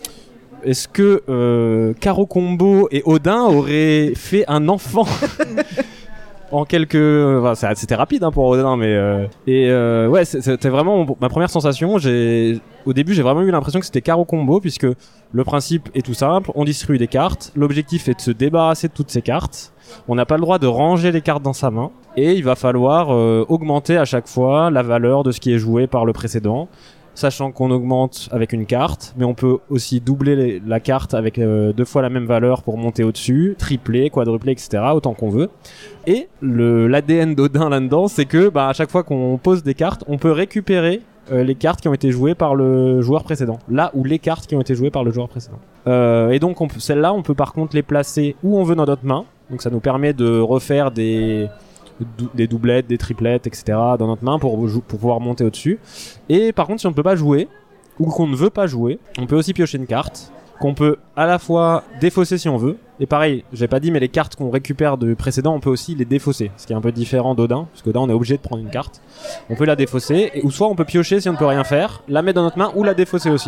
F: est-ce que euh, Caro Combo et Odin auraient fait un enfant? en quelques, enfin, ça- c'était rapide hein, pour Odin, mais euh, et euh, ouais, c'est- c'était vraiment mon- ma première sensation. J'ai, au début, j'ai vraiment eu l'impression que c'était carreau combo, puisque le principe est tout simple. On distribue des cartes. L'objectif est de se débarrasser de toutes ces cartes. On n'a pas le droit de ranger les cartes dans sa main, et il va falloir euh, augmenter à chaque fois la valeur de ce qui est joué par le précédent. Sachant qu'on augmente avec une carte, mais on peut aussi doubler les- la carte avec euh, deux fois la même valeur pour monter au-dessus, tripler, quadrupler, et cetera, autant qu'on veut. Et le, l'A D N d'Odin là-dedans, c'est que bah, à chaque fois qu'on pose des cartes, on peut récupérer euh, les cartes qui ont été jouées par le joueur précédent. Là où les cartes qui ont été jouées par le joueur précédent. Euh, et donc on peut- celles-là, on peut par contre les placer où on veut dans notre main. Donc ça nous permet de refaire des... dou- des doublettes, des triplettes, et cetera dans notre main pour, jou- pour pouvoir monter au-dessus. Et par contre, si on ne peut pas jouer, ou qu'on ne veut pas jouer, on peut aussi piocher une carte, qu'on peut à la fois défausser si on veut. Et pareil, j'ai pas dit, mais les cartes qu'on récupère du précédent, on peut aussi les défausser. Ce qui est un peu différent d'Odin, parce qu'Odin, on est obligé de prendre une carte. On peut la défausser, et, ou soit on peut piocher si on ne peut rien faire, la mettre dans notre main, ou la défausser aussi.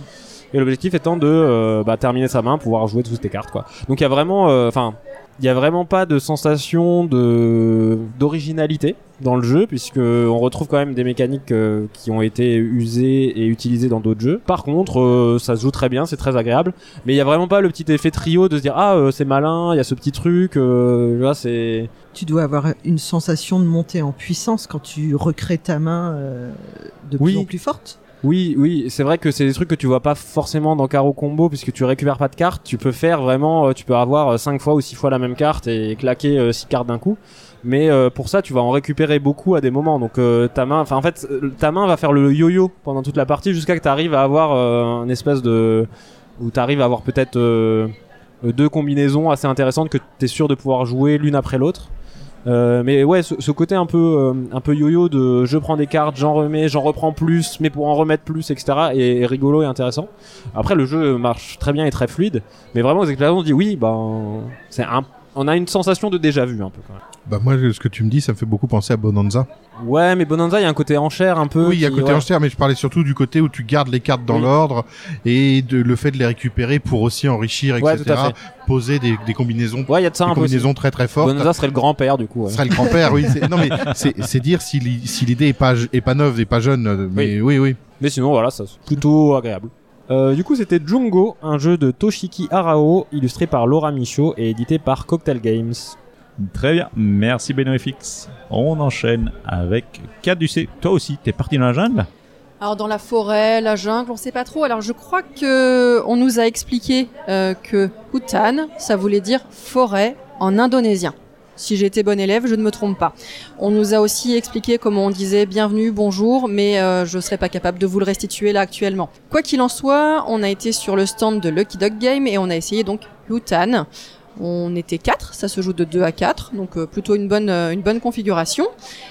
F: Et l'objectif étant de euh, bah, terminer sa main, pouvoir jouer toutes tes cartes, quoi. Donc il y a vraiment, enfin, il y a vraiment pas de sensation de d'originalité dans le jeu, puisque on retrouve quand même des mécaniques euh, qui ont été usées et utilisées dans d'autres jeux. Par contre, euh, ça se joue très bien, c'est très agréable, mais il y a vraiment pas le petit effet trio de se dire ah euh, c'est malin, il y a ce petit truc, euh, là c'est.
B: Tu dois avoir une sensation de montée en puissance quand tu recrées ta main euh, de
F: Oui.
B: plus en plus forte.
F: Oui, oui, c'est vrai que c'est des trucs que tu vois pas forcément dans Caro Combo, puisque tu récupères pas de cartes. Tu peux faire vraiment, euh, tu peux avoir cinq fois ou six fois la même carte et claquer six cartes d'un coup. Mais euh, pour ça, tu vas en récupérer beaucoup à des moments. Donc euh, ta main, enfin en fait, euh, ta main va faire le yo-yo pendant toute la partie jusqu'à que tu arrives à avoir euh, un espèce de, où tu arrives à avoir peut-être euh, deux combinaisons assez intéressantes que tu es sûr de pouvoir jouer l'une après l'autre. Euh, mais ouais, ce, ce côté un peu euh, un peu yo-yo de je prends des cartes, j'en remets, j'en reprends plus, mais pour en remettre plus, et cetera est, est rigolo et intéressant. Après, le jeu marche très bien et très fluide, mais vraiment aux explorations, on dit oui, ben c'est un, on a une sensation de déjà vu un peu quand même.
C: Bah moi, ce que tu me dis, ça me fait beaucoup penser à Bonanza.
F: Ouais, mais Bonanza, il y a un côté enchère un peu.
C: Oui, il y a
F: qui-
C: côté
F: ouais.
C: enchère, mais je parlais surtout du côté où tu gardes les cartes dans
F: Oui.
C: l'ordre et de, le fait de les récupérer pour aussi enrichir,
F: Ouais, tout à
C: et cetera.
F: fait.
C: Poser des, des combinaisons,
F: Ouais, il y a de ça
C: des
F: un peu. aussi.
C: combinaisons très très fortes.
F: Bonanza serait le grand-père du coup. Ouais.
C: Ce serait le grand-père, oui. c'est- Non mais c'est, c'est dire si, l'i- si l'idée est pas est pas neuve et pas jeune, euh, mais oui, oui.
F: Mais sinon, voilà, ça c'est plutôt agréable. Euh, du coup, c'était Jungo, un jeu de Toshiki Arao, illustré par Laura Michaud et édité par Cocktail Games.
A: Très bien, merci Benoît-F X. On enchaîne avec Caducé. Toi aussi, t'es parti dans la jungle?
E: Alors dans la forêt, la jungle, on sait pas trop. Alors je crois que on nous a expliqué euh, que Hutan, ça voulait dire forêt en indonésien. Si j'étais bonne élève, je ne me trompe pas. On nous a aussi expliqué comment on disait bienvenue, bonjour, mais euh, je serais pas capable de vous le restituer là actuellement. Quoi qu'il en soit, on a été sur le stand de Lucky Dog Game et on a essayé donc Hutan. On était quatre, ça se joue de deux à quatre, donc euh, plutôt une bonne, euh, une bonne configuration.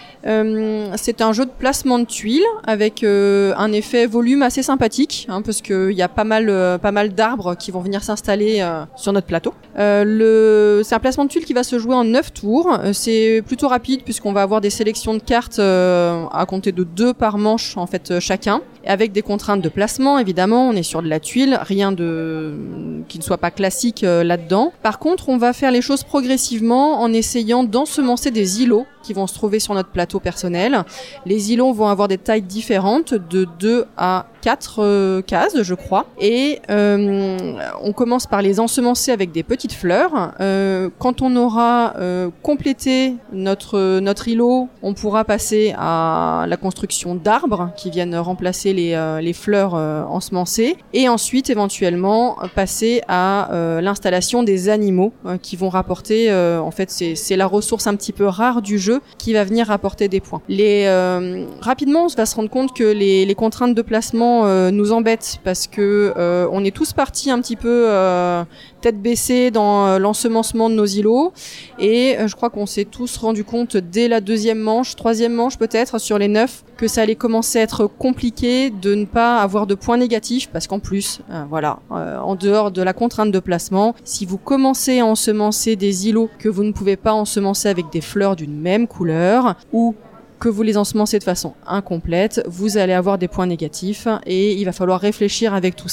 E: Euh, c'est un jeu de placement de tuiles avec euh, un effet volume assez sympathique, hein, parce qu'il y a pas mal, euh, pas mal d'arbres qui vont venir s'installer euh, sur notre plateau. Euh, le, c'est un placement de tuiles qui va se jouer en neuf tours. Euh, c'est plutôt rapide puisqu'on va avoir des sélections de cartes euh, à compter de deux par manche en fait euh, chacun, et avec des contraintes de placement évidemment. On est sur de la tuile, rien de qui ne soit pas classique euh, là-dedans. Par contre, on va faire les choses progressivement en essayant d'ensemencer des îlots qui vont se trouver sur notre plateau personnel. Les îlots vont avoir des tailles différentes, de deux à quatre euh, cases, je crois. Et euh, on commence par les ensemencer avec des petites fleurs. Euh, quand on aura euh, complété notre, notre îlot, on pourra passer à la construction d'arbres qui viennent remplacer les, euh, les fleurs euh, ensemencées. Et ensuite, éventuellement, passer à euh, l'installation des animaux euh, qui vont rapporter, euh, en fait, c'est, c'est la ressource un petit peu rare du jeu qui va venir rapporter des points. Les, euh, rapidement, on va se rendre compte que les, les contraintes de placement euh, nous embêtent parce que euh, on est tous partis un petit peu euh, tête baissée dans euh, l'ensemencement de nos îlots, et euh, je crois qu'on s'est tous rendu compte dès la deuxième manche, troisième manche peut-être, sur les neuf, que ça allait commencer à être compliqué de ne pas avoir de points négatifs, parce qu'en plus, euh, voilà, euh, en dehors de la contrainte de placement, si vous commencez à ensemencer des îlots que vous ne pouvez pas ensemencer avec des fleurs d'une même couleur, ou que vous les ensemencez de façon incomplète, vous allez avoir des points négatifs et il va falloir réfléchir avec tout ça.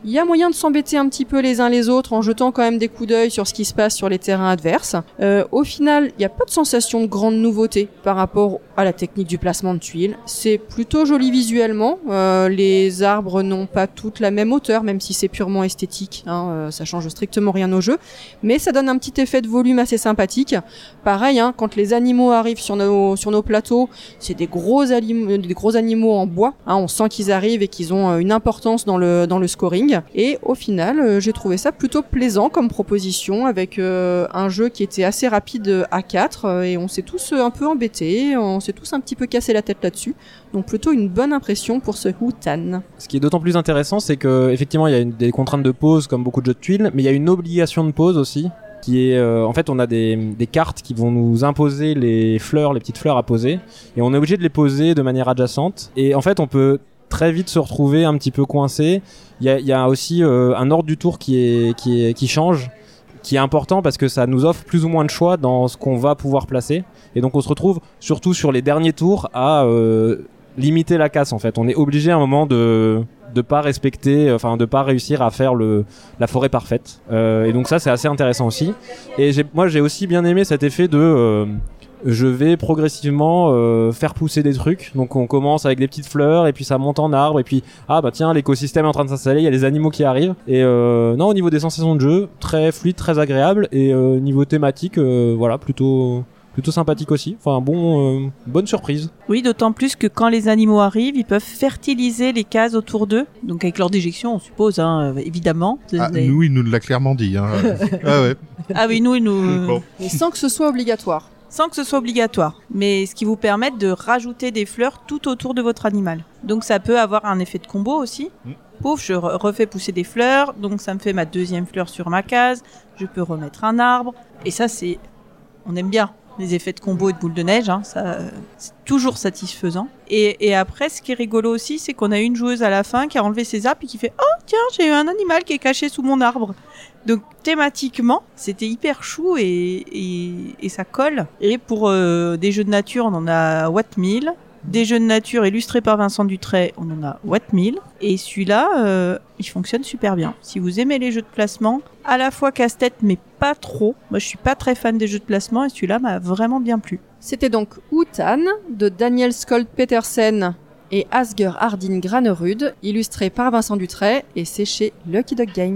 E: Il y a moyen de s'embêter un petit peu les uns les autres en jetant quand même des coups d'œil sur ce qui se passe sur les terrains adverses. Euh, au final, il n'y a pas de sensation de grande nouveauté par rapport à la technique du placement de tuiles. C'est plutôt joli visuellement. Euh, les arbres n'ont pas toutes la même hauteur, même si c'est purement esthétique. Hein, euh, ça change strictement rien au jeu. Mais ça donne un petit effet de volume assez sympathique. Pareil, hein, quand les animaux arrivent sur nos, sur nos plateaux, c'est des gros, alim- des gros animaux en bois. Hein, on sent qu'ils arrivent et qu'ils ont une importance dans le, dans le scoring. Et au final, euh, j'ai trouvé ça plutôt plaisant comme proposition avec euh, un jeu qui était assez rapide à quatre euh, et on s'est tous euh, un peu embêtés, on s'est tous un petit peu cassé la tête là-dessus. Donc plutôt une bonne impression pour ce Hutan.
F: Ce qui est d'autant plus intéressant, c'est que effectivement il y a une, des contraintes de pause comme beaucoup de jeux de tuiles, mais il y a une obligation de pause aussi. Qui est, euh, en fait, on a des, des cartes qui vont nous imposer les fleurs, les petites fleurs à poser, et on est obligé de les poser de manière adjacente. Et en fait, on peut très vite se retrouver un petit peu coincé. Il y a, il y a aussi euh, un ordre du tour qui est, qui est, qui change, qui est important parce que ça nous offre plus ou moins de choix dans ce qu'on va pouvoir placer. Et donc, on se retrouve surtout sur les derniers tours à euh, limiter la casse. En fait, on est obligé à un moment de de pas respecter, enfin de pas réussir à faire le la forêt parfaite. Euh, et donc ça, c'est assez intéressant aussi. Et j'ai, moi, j'ai aussi bien aimé cet effet de euh, je vais progressivement euh, faire pousser des trucs. Donc on commence avec des petites fleurs et puis ça monte en arbre et puis ah bah tiens, l'écosystème est en train de s'installer, il y a les animaux qui arrivent. Et euh, non, au niveau des sensations de jeu, très fluide, très agréable, et euh, niveau thématique, euh, voilà, plutôt plutôt sympathique aussi. Enfin bon, euh, bonne surprise.
D: Oui, d'autant plus que quand les animaux arrivent, ils peuvent fertiliser les cases autour d'eux. Donc avec leur déjection, on suppose, hein, évidemment.
C: Ah,
D: Les-
C: nous, il nous l'a clairement dit. Hein. ah ouais.
D: Ah oui, nous, ils nous...
C: Bon.
E: Mais sans que ce soit obligatoire.
D: Sans que ce soit obligatoire, mais ce qui vous permet de rajouter des fleurs tout autour de votre animal. Donc ça peut avoir un effet de combo aussi.
C: Mm.
D: Pouf, je re- refais pousser des fleurs, donc ça me fait ma deuxième fleur sur ma case, je peux remettre un arbre, et ça c'est... On aime bien les effets de combo et de boule de neige, hein, ça, c'est toujours satisfaisant. Et, et après, ce qui est rigolo aussi, c'est qu'on a une joueuse à la fin qui a enlevé ses arbres et qui fait « Oh tiens, j'ai eu un animal qui est caché sous mon arbre !» Donc thématiquement, c'était hyper chou et, et, et ça colle. Et pour euh, des jeux de nature, on en a Watt mille. Des jeux de nature illustrés par Vincent Dutray, on en a Watt mille. Et celui-là, euh, il fonctionne super bien. Si vous aimez les jeux de placement, à la fois casse-tête, mais pas trop. Moi, je suis pas très fan des jeux de placement et celui-là m'a vraiment bien plu.
E: C'était donc Hutan de Daniel Skold Petersen et Asger Hardin Granerud, illustré par Vincent Dutray, et c'est chez Lucky Duck Games.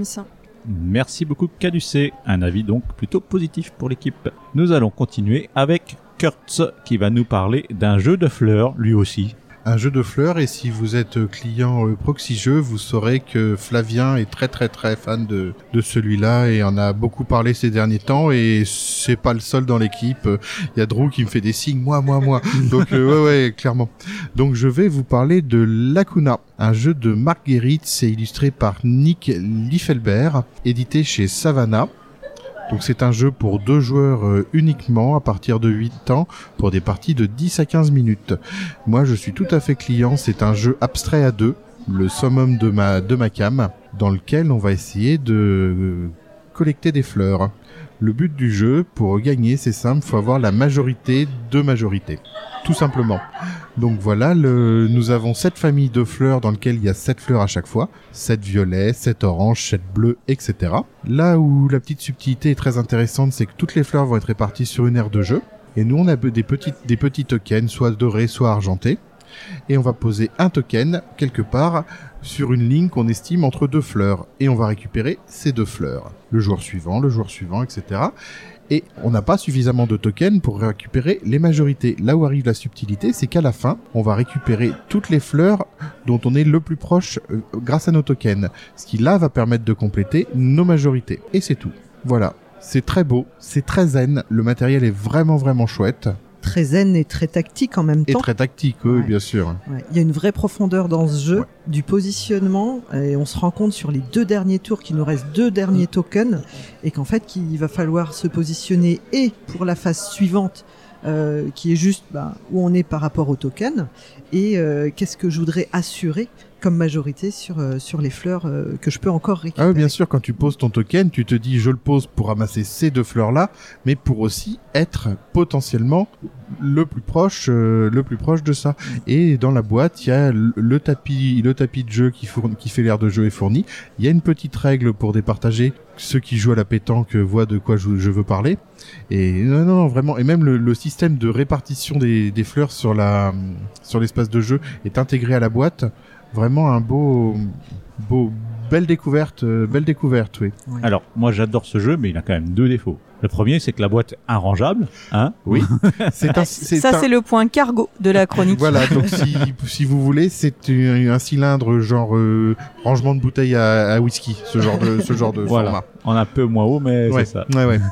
A: Merci beaucoup Caducé, un avis donc plutôt positif pour l'équipe. Nous allons continuer avec Kurtz qui va nous parler d'un jeu de fleurs lui aussi.
C: Un jeu de fleurs, et si vous êtes client euh, Proxy Jeux, vous saurez que Flavien est très très très fan de, de celui-là et en a beaucoup parlé ces derniers temps, et c'est pas le seul dans l'équipe. Il y a Drew qui me fait des signes, moi, moi, moi. Donc euh, ouais, ouais, clairement. Donc je vais vous parler de Lacuna, un jeu de Marc Gueritz et illustré par Nick Liefelberg, édité chez Savannah. Donc c'est un jeu pour deux joueurs euh, uniquement à partir de huit ans pour des parties de dix à quinze minutes. Moi je suis tout à fait client, c'est un jeu abstrait à deux, le summum de ma, de ma cam, dans lequel on va essayer de euh, collecter des fleurs. Le but du jeu, pour gagner, c'est simple, faut avoir la majorité de majorité. Tout simplement. Donc voilà, le, nous avons sept familles de fleurs dans lesquelles il y a sept fleurs à chaque fois. sept violets, sept oranges, sept bleus, et cetera. Là où la petite subtilité est très intéressante, c'est que toutes les fleurs vont être réparties sur une aire de jeu. Et nous, on a des petits, des petits tokens, soit dorés, soit argentés. Et on va poser un token quelque part sur une ligne qu'on estime entre deux fleurs. Et on va récupérer ces deux fleurs. Le joueur suivant, le joueur suivant, et cetera. Et on n'a pas suffisamment de tokens pour récupérer les majorités. Là où arrive la subtilité, c'est qu'à la fin, on va récupérer toutes les fleurs dont on est le plus proche euh, grâce à nos tokens. Ce qui là va permettre de compléter nos majorités. Et c'est tout. Voilà. C'est très beau, c'est très zen, le matériel est vraiment vraiment chouette.
B: Très zen et très tactique en même
C: Et
B: temps.
C: très tactique, oui,
B: Ouais.
C: bien sûr.
B: Ouais. Il y a une vraie profondeur dans ce jeu,
C: Ouais.
B: du positionnement, et on se rend compte sur les deux derniers tours qu'il nous reste deux derniers tokens, et qu'en fait qu'il va falloir se positionner et pour la phase suivante, euh, qui est juste bah, où on est par rapport au token, et euh, qu'est-ce que je voudrais assurer comme majorité sur, euh, sur les fleurs euh, que je peux encore récupérer.
C: Ah oui, bien sûr, quand tu poses ton token, tu te dis je le pose pour ramasser ces deux fleurs-là, mais pour aussi être potentiellement le plus proche, euh, le plus proche de ça. Et dans la boîte, il y a le, le tapis, le tapis de jeu qui, fourni, qui fait l'air de jeu est fourni. Il y a une petite règle pour départager. Ceux qui jouent à la pétanque voient de quoi je, je veux parler. Et non, non, non, vraiment. Et même le, le système de répartition des, des fleurs sur la, sur l'espace de jeu est intégré à la boîte. Vraiment un beau, beau, belle découverte, euh, belle découverte, oui.
B: Ouais.
A: Alors, moi j'adore ce jeu, mais il a quand même deux défauts. Le premier, c'est que la boîte est inrangeable, hein.
C: Oui. C'est un, c'est
D: Ça,
C: un...
D: c'est le point cargo de la chronique.
C: Voilà, donc si, si vous voulez, c'est un, un cylindre genre euh, rangement de bouteilles à, à whisky, ce genre de, ce genre de
A: Voilà.
C: format.
A: On est un peu moins haut, mais
C: Ouais,
A: c'est ça.
C: ouais, ouais.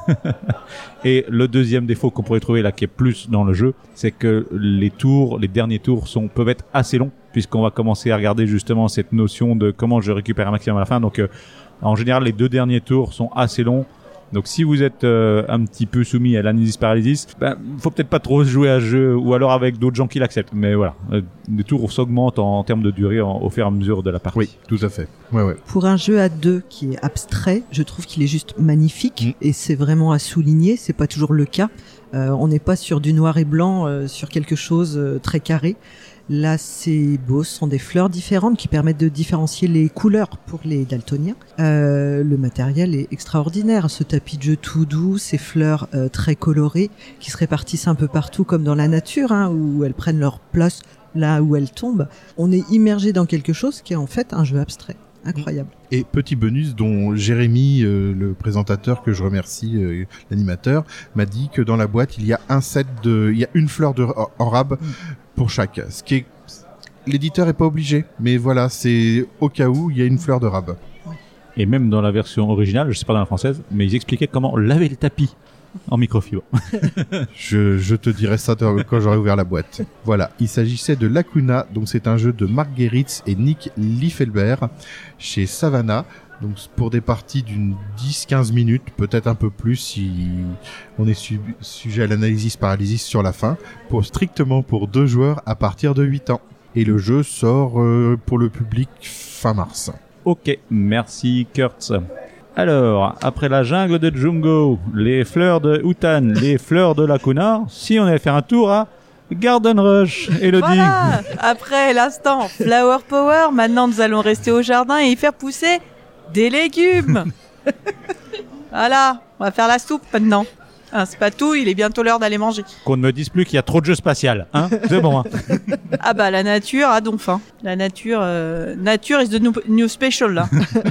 A: Et le deuxième défaut qu'on pourrait trouver là, qui est plus dans le jeu, c'est que les tours, les derniers tours sont, peuvent être assez longs, puisqu'on va commencer à regarder justement cette notion de comment je récupère un maximum à la fin. Donc, euh, en général, les deux derniers tours sont assez longs. Donc si vous êtes euh, un petit peu soumis à l'analysis paralysis, ben faut peut-être pas trop jouer à ce jeu, ou alors avec d'autres gens qui l'acceptent. Mais voilà, euh, les tours s'augmentent en, en termes de durée en, au fur et à mesure de la partie.
C: Oui, tout à fait. Ouais, ouais.
B: Pour un jeu à deux qui est abstrait, je trouve qu'il est juste magnifique
C: Mm.
B: et c'est vraiment à souligner. C'est pas toujours le cas. Euh, on n'est pas sur du noir et blanc, euh, sur quelque chose euh, très carré. Là, c'est beau, ce sont des fleurs différentes qui permettent de différencier les couleurs pour les daltoniens. Euh, le matériel est extraordinaire. Ce tapis de jeu tout doux, ces fleurs euh, très colorées qui se répartissent un peu partout comme dans la nature, hein, où elles prennent leur place là où elles tombent. On est immergé dans quelque chose qui est en fait un jeu abstrait. Incroyable.
C: Et petit bonus dont Jérémy, euh, le présentateur que je remercie, euh, l'animateur, m'a dit que dans la boîte il y a un set de, il y a une fleur de en rab pour chaque. Ce qui est, l'éditeur est pas obligé, mais voilà, c'est au cas où il y a une fleur de rab.
A: Et même dans la version originale, je sais pas dans la française, mais ils expliquaient comment laver le tapis en microfibre.
C: Je, je te dirai ça quand j'aurai ouvert la boîte. Voilà, il s'agissait de Lacuna, donc c'est un jeu de Mark Geritz et Nick Liefelberg chez Savannah. Donc pour des parties d'une dix à quinze minutes, peut-être un peu plus si on est su- sujet à l'analysis paralysis sur la fin, pour strictement pour deux joueurs à partir de huit ans. Et le jeu sort euh, pour le public fin mars.
A: Ok, merci Kurtz. Alors, après la jungle de Jungo, les fleurs de Utan, les fleurs de Lacuna, si on allait faire un tour à Garden Rush, Elodie.
D: Voilà. Après l'instant Flower Power, maintenant nous allons rester au jardin et y faire pousser des légumes. Voilà, on va faire la soupe maintenant. Hein, c'est pas tout, il est bientôt l'heure d'aller manger.
A: Qu'on ne me dise plus qu'il y a trop de jeux spatial, hein. C'est bon, hein.
D: Ah bah la nature a donc faim. La nature, euh, nature is the new, new special là.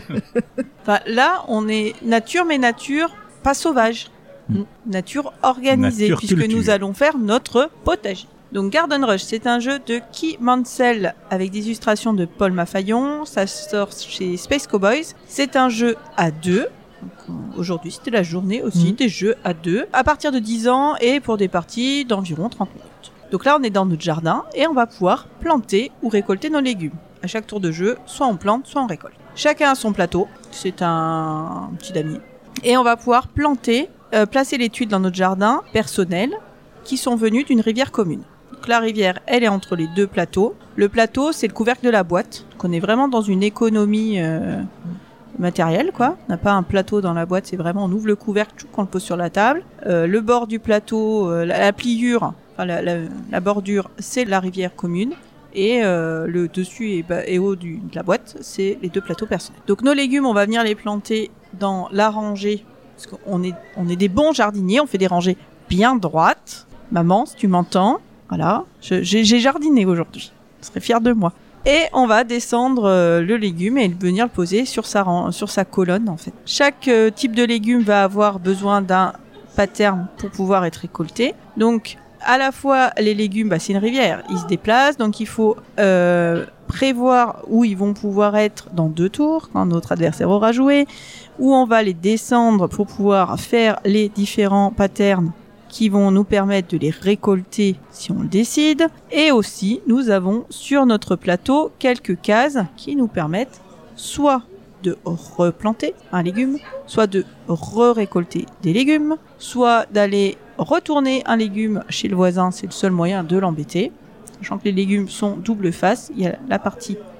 D: Enfin, là, on est nature, mais nature pas sauvage.
A: Mm.
D: Nature organisée,
A: Nature
D: puisque
A: culture.
D: nous allons faire notre potager. Donc Garden Rush, c'est un jeu de Key Mansell avec des illustrations de Paul Maffaillon. Ça sort chez Space Cowboys. C'est un jeu à deux. Donc, aujourd'hui, c'était la journée aussi
B: Mhm.
D: des jeux à deux, à partir de dix ans et pour des parties d'environ trente minutes. Donc là, on est dans notre jardin et on va pouvoir planter ou récolter nos légumes. À chaque tour de jeu, soit on plante, soit on récolte. Chacun a son plateau, c'est un petit damier. Et on va pouvoir planter, euh, placer les tuiles dans notre jardin personnel qui sont venues d'une rivière commune. Donc la rivière, elle est entre les deux plateaux. Le plateau, c'est le couvercle de la boîte. Donc on est vraiment dans une économie euh, matérielle, quoi. On n'a pas un plateau dans la boîte, c'est vraiment on ouvre le couvercle, tchouc, on le pose sur la table. Euh, le bord du plateau, euh, la, la pliure, enfin la, la, la bordure, c'est la rivière commune. Et euh, le dessus et, bas, et haut du, de la boîte, c'est les deux plateaux personnels. Donc nos légumes, on va venir les planter dans la rangée. Parce qu'on est, on est des bons jardiniers, on fait des rangées bien droites. Maman, si tu m'entends, voilà, je, j'ai, j'ai jardiné aujourd'hui. Je serais fière de moi. Et on va descendre euh, le légume et venir le poser sur sa, ran- sur sa colonne, en fait. Chaque euh, type de légume va avoir besoin d'un pattern pour pouvoir être récolté. Donc, à la fois, les légumes, bah, c'est une rivière, ils se déplacent, donc il faut euh, prévoir où ils vont pouvoir être dans deux tours, quand notre adversaire aura joué, où on va les descendre pour pouvoir faire les différents patterns qui vont nous permettre de les récolter si on le décide. Et aussi, nous avons sur notre plateau quelques cases qui nous permettent soit de replanter un légume, soit de re-récolter des légumes, soit d'aller retourner un légume chez le voisin, c'est le seul moyen de l'embêter. Sachant que les légumes sont double face, il y a la partie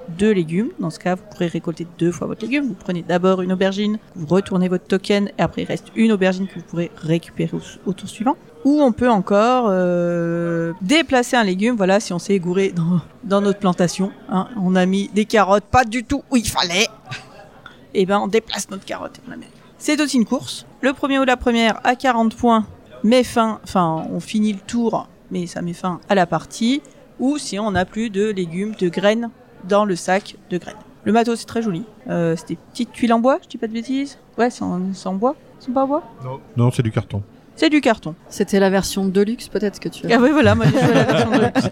D: deux légumes. Dans ce cas, vous pourrez récolter deux fois votre légume. Vous prenez d'abord une aubergine, vous retournez votre token et après il reste une aubergine que vous pourrez récupérer au, au tour suivant. Ou on peut encore euh, déplacer un légume, voilà, si on s'est égouré dans, dans notre plantation. Hein, on a mis des carottes pas du tout où il fallait. Et ben on déplace notre carotte et on la met. C'est aussi une course. Le premier ou la première à quarante points met fin, enfin on finit le tour, mais ça met fin à la partie. Ou si on n'a plus de légumes, de graines dans le sac de graines. Le matos c'est très joli. Euh, c'est des petites tuiles en bois, je dis pas de bêtises. Ouais, c'est en, c'est en bois. C'est pas en bois ?
C: Non, non, c'est du carton.
D: C'est du carton.
E: C'était la version Deluxe peut-être que tu as.
D: Ah oui, voilà, moi j'ai joué à la version Deluxe.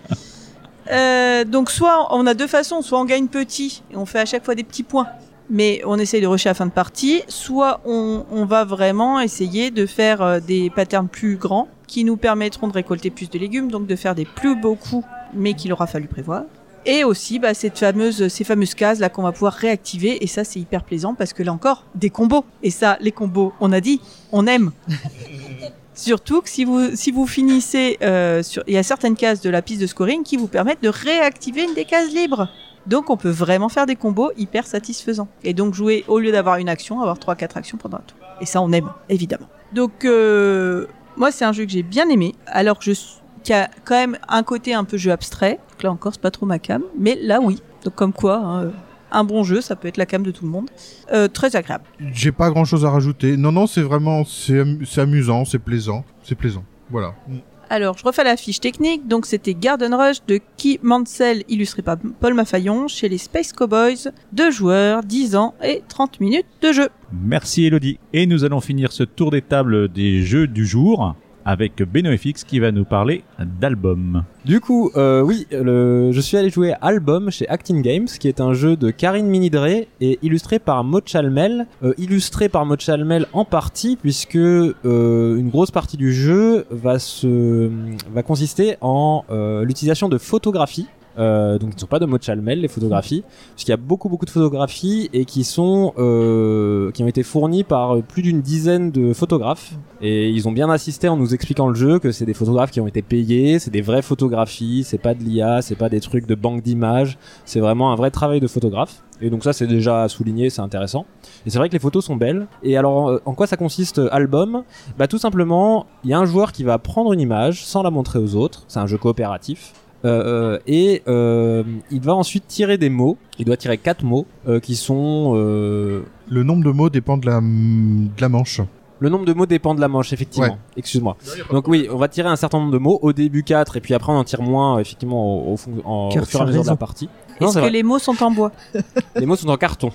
D: Euh, donc soit on a deux façons, soit on gagne petit et on fait à chaque fois des petits points, mais on essaye de rusher à la fin de partie, soit on, on va vraiment essayer de faire euh, des patterns plus grands qui nous permettront de récolter plus de légumes, donc de faire des plus beaux coups, mais qu'il aura fallu prévoir. Et aussi bah, cette fameuse, ces fameuses cases là qu'on va pouvoir réactiver, et ça c'est hyper plaisant parce que là encore, des combos. Et ça, les combos, on a dit, on aime. Surtout que si vous, si vous finissez, euh, sur, il y a certaines cases de la piste de scoring qui vous permettent de réactiver une des cases libres. Donc on peut vraiment faire des combos hyper satisfaisants. Et donc jouer, au lieu d'avoir une action, avoir trois quatre actions pendant un tour. Et ça on aime, évidemment. Donc euh, moi c'est un jeu que j'ai bien aimé, alors que je qui a quand même un côté un peu jeu abstrait. Donc là encore c'est pas trop ma cam, mais là oui. Donc comme quoi, hein, un bon jeu, ça peut être la cam de tout le monde. Euh, très agréable.
C: J'ai pas grand chose à rajouter. Non, non, c'est vraiment, c'est, am- c'est amusant, c'est plaisant, c'est plaisant. Voilà.
D: Alors, je refais la fiche technique. Donc, c'était Garden Rush de Guy Mansell, illustré par Paul Maffaillon, chez les Space Cowboys. Deux joueurs, dix ans et trente minutes de jeu.
A: Merci Elodie. Et nous allons finir ce tour des tables des jeux du jour avec BenoFX qui va nous parler d'Album.
F: Du coup, euh, oui, le, je suis allé jouer Album chez Acting Games, qui est un jeu de Karine Minidré et illustré par Maud Chalmel. Euh, illustré par Maud Chalmel en partie, puisque euh, une grosse partie du jeu va se va consister en euh, l'utilisation de photographies. Euh, donc ils ne sont pas de Maud Chalmel les photographies, puisqu'il y a beaucoup beaucoup de photographies et qui sont euh, qui ont été fournies par plus d'une dizaine de photographes, et ils ont bien insisté en nous expliquant le jeu que c'est des photographes qui ont été payés, c'est des vraies photographies, c'est pas de l'I A, c'est pas des trucs de banque d'images, c'est vraiment un vrai travail de photographe. Et donc ça c'est déjà souligné, c'est intéressant. Et c'est vrai que les photos sont belles. Et alors en quoi ça consiste Album ? Bah tout simplement, il y a un joueur qui va prendre une image sans la montrer aux autres, c'est un jeu coopératif. Euh, et euh, il va ensuite tirer des mots. Il doit tirer quatre mots euh, qui sont. Euh...
C: Le nombre de mots dépend de la de la manche.
F: Le nombre de mots dépend de la manche, effectivement. Ouais. Excuse-moi. Donc oui, on va tirer un certain nombre de mots. Au début quatre, et puis après on en tire moins, effectivement, au, au, en, au fur et à mesure de la partie.
D: Est-ce non, que vrai. Les mots sont en bois ?
F: Les mots sont en carton.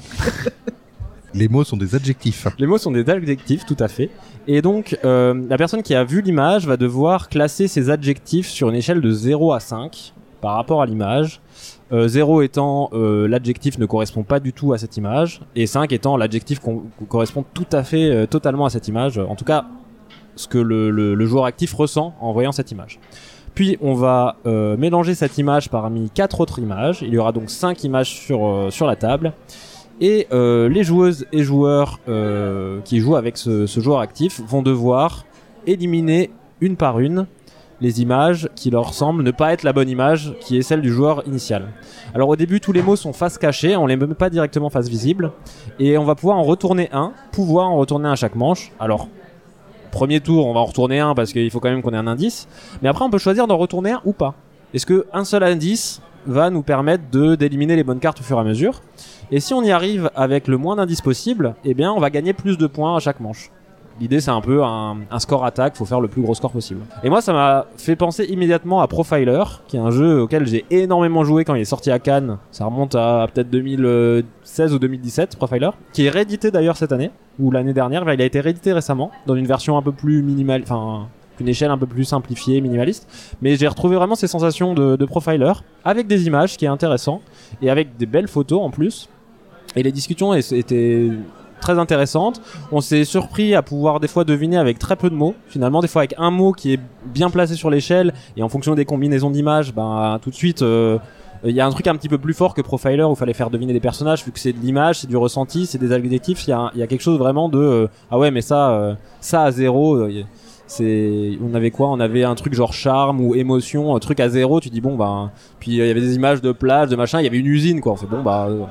C: Les mots sont des adjectifs.
F: Les mots sont des adjectifs, tout à fait. Et donc, euh, la personne qui a vu l'image va devoir classer ses adjectifs sur une échelle de zéro à cinq par rapport à l'image. Euh, zéro étant euh, l'adjectif ne correspond pas du tout à cette image, et cinq étant l'adjectif co- correspond tout à fait, euh, totalement à cette image. En tout cas, ce que le, le, le joueur actif ressent en voyant cette image. Puis on va euh, mélanger cette image parmi quatre autres images. Il y aura donc cinq images sur, euh, sur la table. Et euh, les joueuses et joueurs euh, qui jouent avec ce, ce joueur actif vont devoir éliminer une par une les images qui leur semblent ne pas être la bonne image, qui est celle du joueur initial. Alors au début, tous les mots sont face cachée, on les met pas directement face visible, et on va pouvoir en retourner un, pouvoir en retourner un à chaque manche. Alors, premier tour, on va en retourner un parce qu'il faut quand même qu'on ait un indice, mais après on peut choisir d'en retourner un ou pas. Est-ce qu'un seul indice va nous permettre de, d'éliminer les bonnes cartes au fur et à mesure ? Et si on y arrive avec le moins d'indices possible, eh bien on va gagner plus de points à chaque manche. L'idée c'est un peu un, un score attaque, faut faire le plus gros score possible. Et moi ça m'a fait penser immédiatement à Profiler, qui est un jeu auquel j'ai énormément joué quand il est sorti à Cannes. Ça remonte à, à peut-être deux mille seize ou deux mille dix-sept, Profiler, qui est réédité d'ailleurs cette année, ou l'année dernière. Il a été réédité récemment, dans une version un peu plus minimale, enfin une échelle un peu plus simplifiée, minimaliste. Mais j'ai retrouvé vraiment ces sensations de, de Profiler, avec des images, ce qui est intéressant, et avec des belles photos en plus. Et les discussions étaient très intéressantes. On s'est surpris à pouvoir des fois deviner avec très peu de mots. Finalement, des fois avec un mot qui est bien placé sur l'échelle, et en fonction des combinaisons d'images, ben tout de suite, il euh, y a un truc un petit peu plus fort que Profiler où il fallait faire deviner des personnages, vu que c'est de l'image, c'est du ressenti, c'est des adjectifs. Il y a, y a quelque chose vraiment de euh, ah ouais, mais ça, euh, ça à zéro. Euh, c'est, on avait quoi? On avait un truc genre charme ou émotion, un truc à zéro. Tu dis bon bah, puis il y avait des images de plage, de machin. Il y avait une usine quoi. On fait bon bah, euh,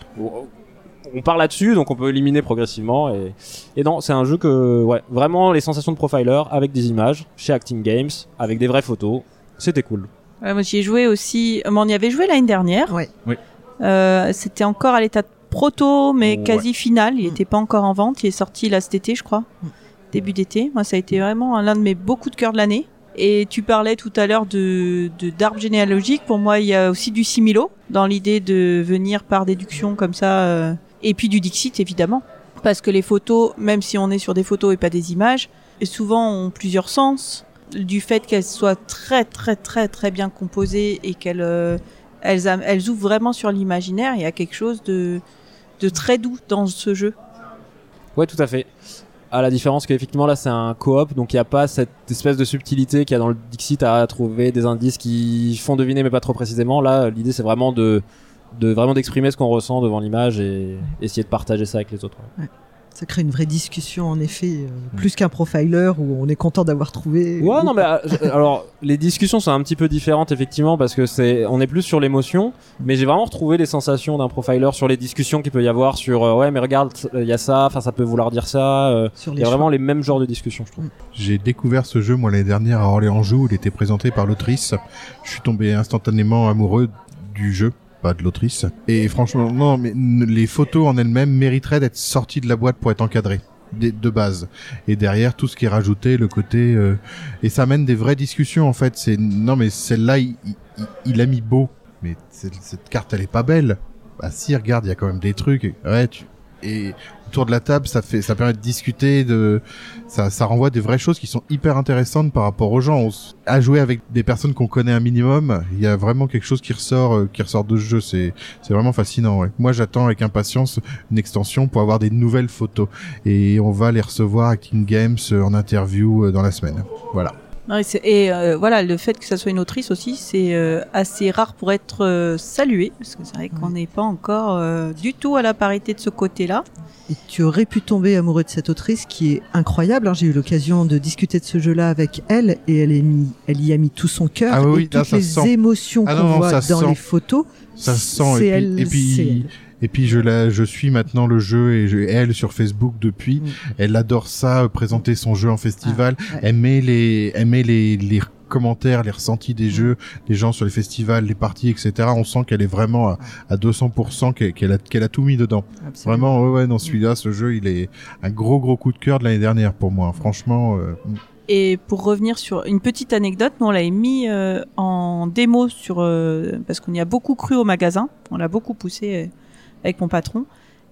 F: on part là-dessus, donc on peut éliminer progressivement. Et, et non, c'est un jeu que ouais, vraiment les sensations de profiler avec des images chez Acting Games, avec des vraies photos. C'était cool.
D: Ouais, moi j'y ai joué aussi. Mais on y avait joué l'année dernière.
B: Ouais.
A: Oui.
D: Euh, c'était encore à l'état de proto, mais
F: Ouais.
D: quasi final. Il n'était pas encore en vente. Il est sorti là cet été, je crois. Début d'été. Moi, ça a été vraiment l'un de mes beaux coups de cœur de l'année. Et tu parlais tout à l'heure de, de d'arbre généalogique. Pour moi, il y a aussi du similo dans l'idée de venir par déduction comme ça. Euh, et puis du Dixit, évidemment. Parce que les photos, même si on est sur des photos et pas des images, souvent ont plusieurs sens. Du fait qu'elles soient très, très, très, très bien composées et qu'elles, euh, elles, am- elles ouvrent vraiment sur l'imaginaire, il y a quelque chose de, de très doux dans ce jeu.
F: Ouais, tout à fait. À la différence qu'effectivement là c'est un coop, donc il n'y a pas cette espèce de subtilité qu'il y a dans le Dixit à trouver des indices qui font deviner mais pas trop précisément. Là l'idée c'est vraiment de, de vraiment d'exprimer ce qu'on ressent devant l'image et essayer de partager ça avec les autres.
B: Ouais. Ça crée une vraie discussion en effet, euh, plus qu'un profiler où on est content d'avoir trouvé.
F: Ouais,
B: ou
F: non, mais
B: pas.
F: euh, alors les discussions sont un petit peu différentes effectivement parce que c'est, on est plus sur l'émotion, mais j'ai vraiment retrouvé les sensations d'un profiler sur les discussions qu'il peut y avoir sur euh, ouais, mais regarde, il y a ça, enfin ça peut vouloir dire ça. euh,
B: Sur
F: Il
B: les
F: y a
B: choix.
F: vraiment les mêmes genres de discussions, je trouve.
C: J'ai découvert ce jeu moi l'année dernière à Orléans-Joux, où il était présenté par l'autrice. Je suis tombé instantanément amoureux du jeu, pas de l'autrice. Et franchement, non, mais n- les photos en elles-mêmes mériteraient d'être sorties de la boîte pour être encadrées. De, de base. Et derrière, tout ce qui est rajouté, le côté... Euh, et ça amène des vraies discussions, en fait. C'est non, mais celle-là, il, il, il a mis beau. Mais cette, cette carte, elle est pas belle. Bah si, regarde, il y a quand même des trucs. Ouais, tu... Et autour de la table, ça fait, ça permet de discuter, de, ça, ça renvoie des vraies choses qui sont hyper intéressantes par rapport aux gens. On s- à jouer avec des personnes qu'on connaît un minimum, il y a vraiment quelque chose qui ressort, euh, qui ressort de ce jeu. C'est, c'est vraiment fascinant. Ouais. Moi, j'attends avec impatience une extension pour avoir des nouvelles photos, et on va les recevoir à King Games euh, en interview euh, dans la semaine. Voilà.
D: Non, et c'est- et euh, voilà, le fait que ça soit une autrice aussi, c'est euh, assez rare pour être euh, salué, parce que c'est vrai qu'on n'est pas encore euh, du tout à la parité de ce côté-là.
B: Et tu aurais pu tomber amoureux de cette autrice qui est incroyable. Hein. J'ai eu l'occasion de discuter de ce jeu-là avec elle et elle, est mis, elle y a mis tout son cœur.
C: Ah oui,
B: et
C: oui, là,
B: toutes
C: ça
B: les
C: se sent.
B: émotions
C: Ah
B: qu'on
C: non, non,
B: voit
C: ça se
B: dans
C: sent.
B: les photos,
C: Ça se sent.
B: c'est
C: Et
B: elle,
C: puis, et puis,
B: c'est elle.
C: Et puis je la, je suis maintenant le jeu et je, elle sur Facebook depuis.
B: Mm.
C: Elle adore ça, euh, présenter son jeu en festival.
B: Ah, ouais.
C: Elle met les, elle met les, les commentaires, les ressentis des jeux, des gens sur les festivals, les parties, et cetera. On sent qu'elle est vraiment à, à deux cents pour cent, qu'elle, qu'elle a, qu'elle a tout mis dedans.
B: Absolument.
C: Vraiment, ouais, ouais, non, celui-là, ce jeu, il est un gros, gros coup de cœur de l'année dernière pour moi. Franchement, euh,
D: Et pour revenir sur une petite anecdote, nous on l'avait mis euh, en démo sur euh, parce qu'on y a beaucoup cru au magasin, on l'a beaucoup poussé euh, avec mon patron.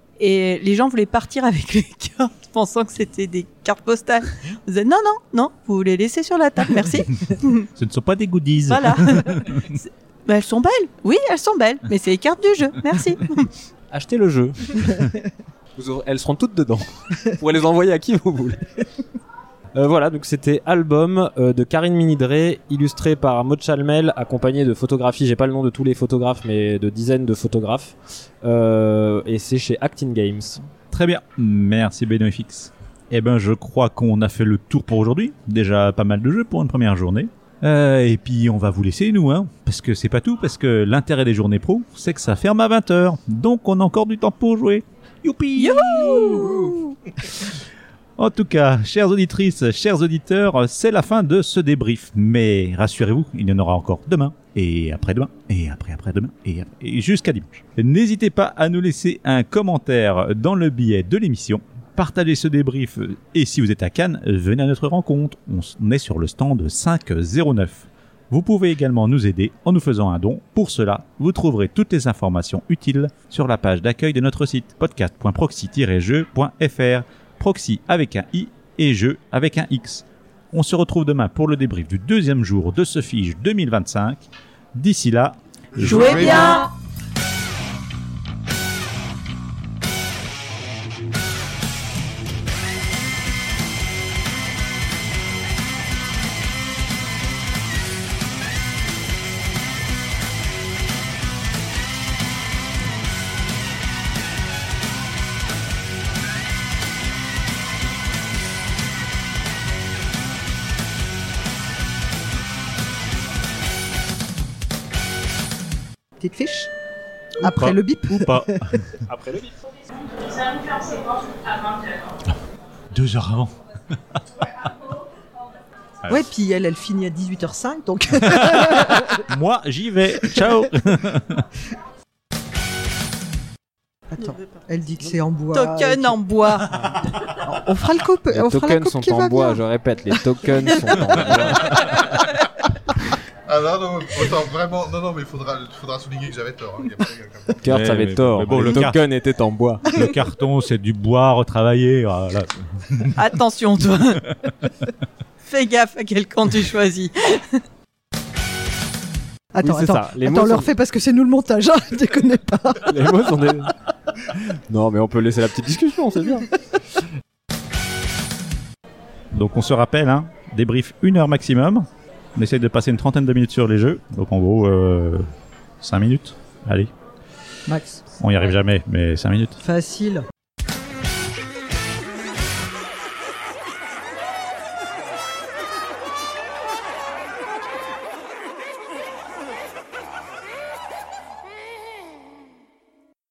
D: Et les gens voulaient partir avec les cartes, pensant que c'était des cartes postales. On disait non, non, non, vous les laissez sur la table, merci.
A: Ce ne sont pas des goodies.
D: Voilà. C'est- bah, elles sont belles. Oui, elles sont belles, mais c'est les cartes du jeu, merci.
F: Achetez le jeu. Vous aurez- elles seront toutes dedans. Vous pourrez les envoyer à qui vous voulez. Euh, voilà, donc c'était album euh, de Karine Minidré, illustré par Maud Chalmel, accompagné de photographies. J'ai pas le nom de tous les photographes, mais de dizaines de photographes. Euh, et c'est chez Acting Games.
A: Très bien. Merci Benofix. Eh ben, je crois qu'on a fait le tour pour aujourd'hui. Déjà pas mal de jeux pour une première journée. Euh, et puis on va vous laisser nous, hein, parce que c'est pas tout, parce que l'intérêt des journées pro, c'est que ça ferme à vingt heures. Donc on a encore du temps pour jouer. Youpi!
D: Youhou!
A: En tout cas, chères auditrices, chers auditeurs, c'est la fin de ce débrief. Mais rassurez-vous, il y en aura encore demain, et après-demain, et après-après-demain, et, après- et jusqu'à dimanche. N'hésitez pas à nous laisser un commentaire dans le billet de l'émission. Partagez ce débrief, et si vous êtes à Cannes, venez à notre rencontre. On est sur le stand cinq zéro neuf. Vous pouvez également nous aider en nous faisant un don. Pour cela, vous trouverez toutes les informations utiles sur la page d'accueil de notre site podcast point proxy tiret jeux point f r. Proxy avec un i et jeu avec un x. On se retrouve demain pour le débrief du deuxième jour de ce Fige deux mille vingt-cinq. D'ici là,
D: Jouez bien!
B: petite fiche.
A: Ou
B: Après
A: pas.
B: le bip.
A: Ou pas.
F: Après le bip.
A: Deux heures avant.
B: Ouais, puis elle, elle finit à dix-huit heures cinq, donc
A: Moi, j'y vais. Ciao.
B: attends, elle dit que c'est en bois.
D: Token en bois.
B: On fera le coupe,
F: Les
B: on fera la
F: tokens
B: coupe
F: sont
B: qui
F: en
B: va
F: bois,
B: bien.
F: je répète, les tokens sont en bois.
C: Ah non, non, attends, vraiment, non, non, mais il faudra, faudra souligner que j'avais tort. Hein. Il y a pas quelqu'un comme-
F: Kurt
A: Mais-
F: avait
A: mais-
F: tort,
A: mais bon,
F: les
A: le car-
F: tokens étaient en bois.
A: Le carton, c'est du bois retravaillé. Voilà.
D: Attention, toi. Fais gaffe à quel camp tu choisis.
B: Attends,
F: Oui, c'est
B: attends,
F: ça. Les
B: attends,
F: mots
B: on le
F: sont-
B: refait parce que c'est nous le montage, hein, je déconne pas.
F: Les mots sont des... Non, mais on peut laisser la petite discussion, c'est bien.
A: Donc on se rappelle, hein, débrief une heure maximum. On essaye de passer une trentaine de minutes sur les jeux. Donc en gros, euh, cinq minutes. Allez,
B: Max,
A: on y arrive jamais, mais cinq minutes.
B: facile.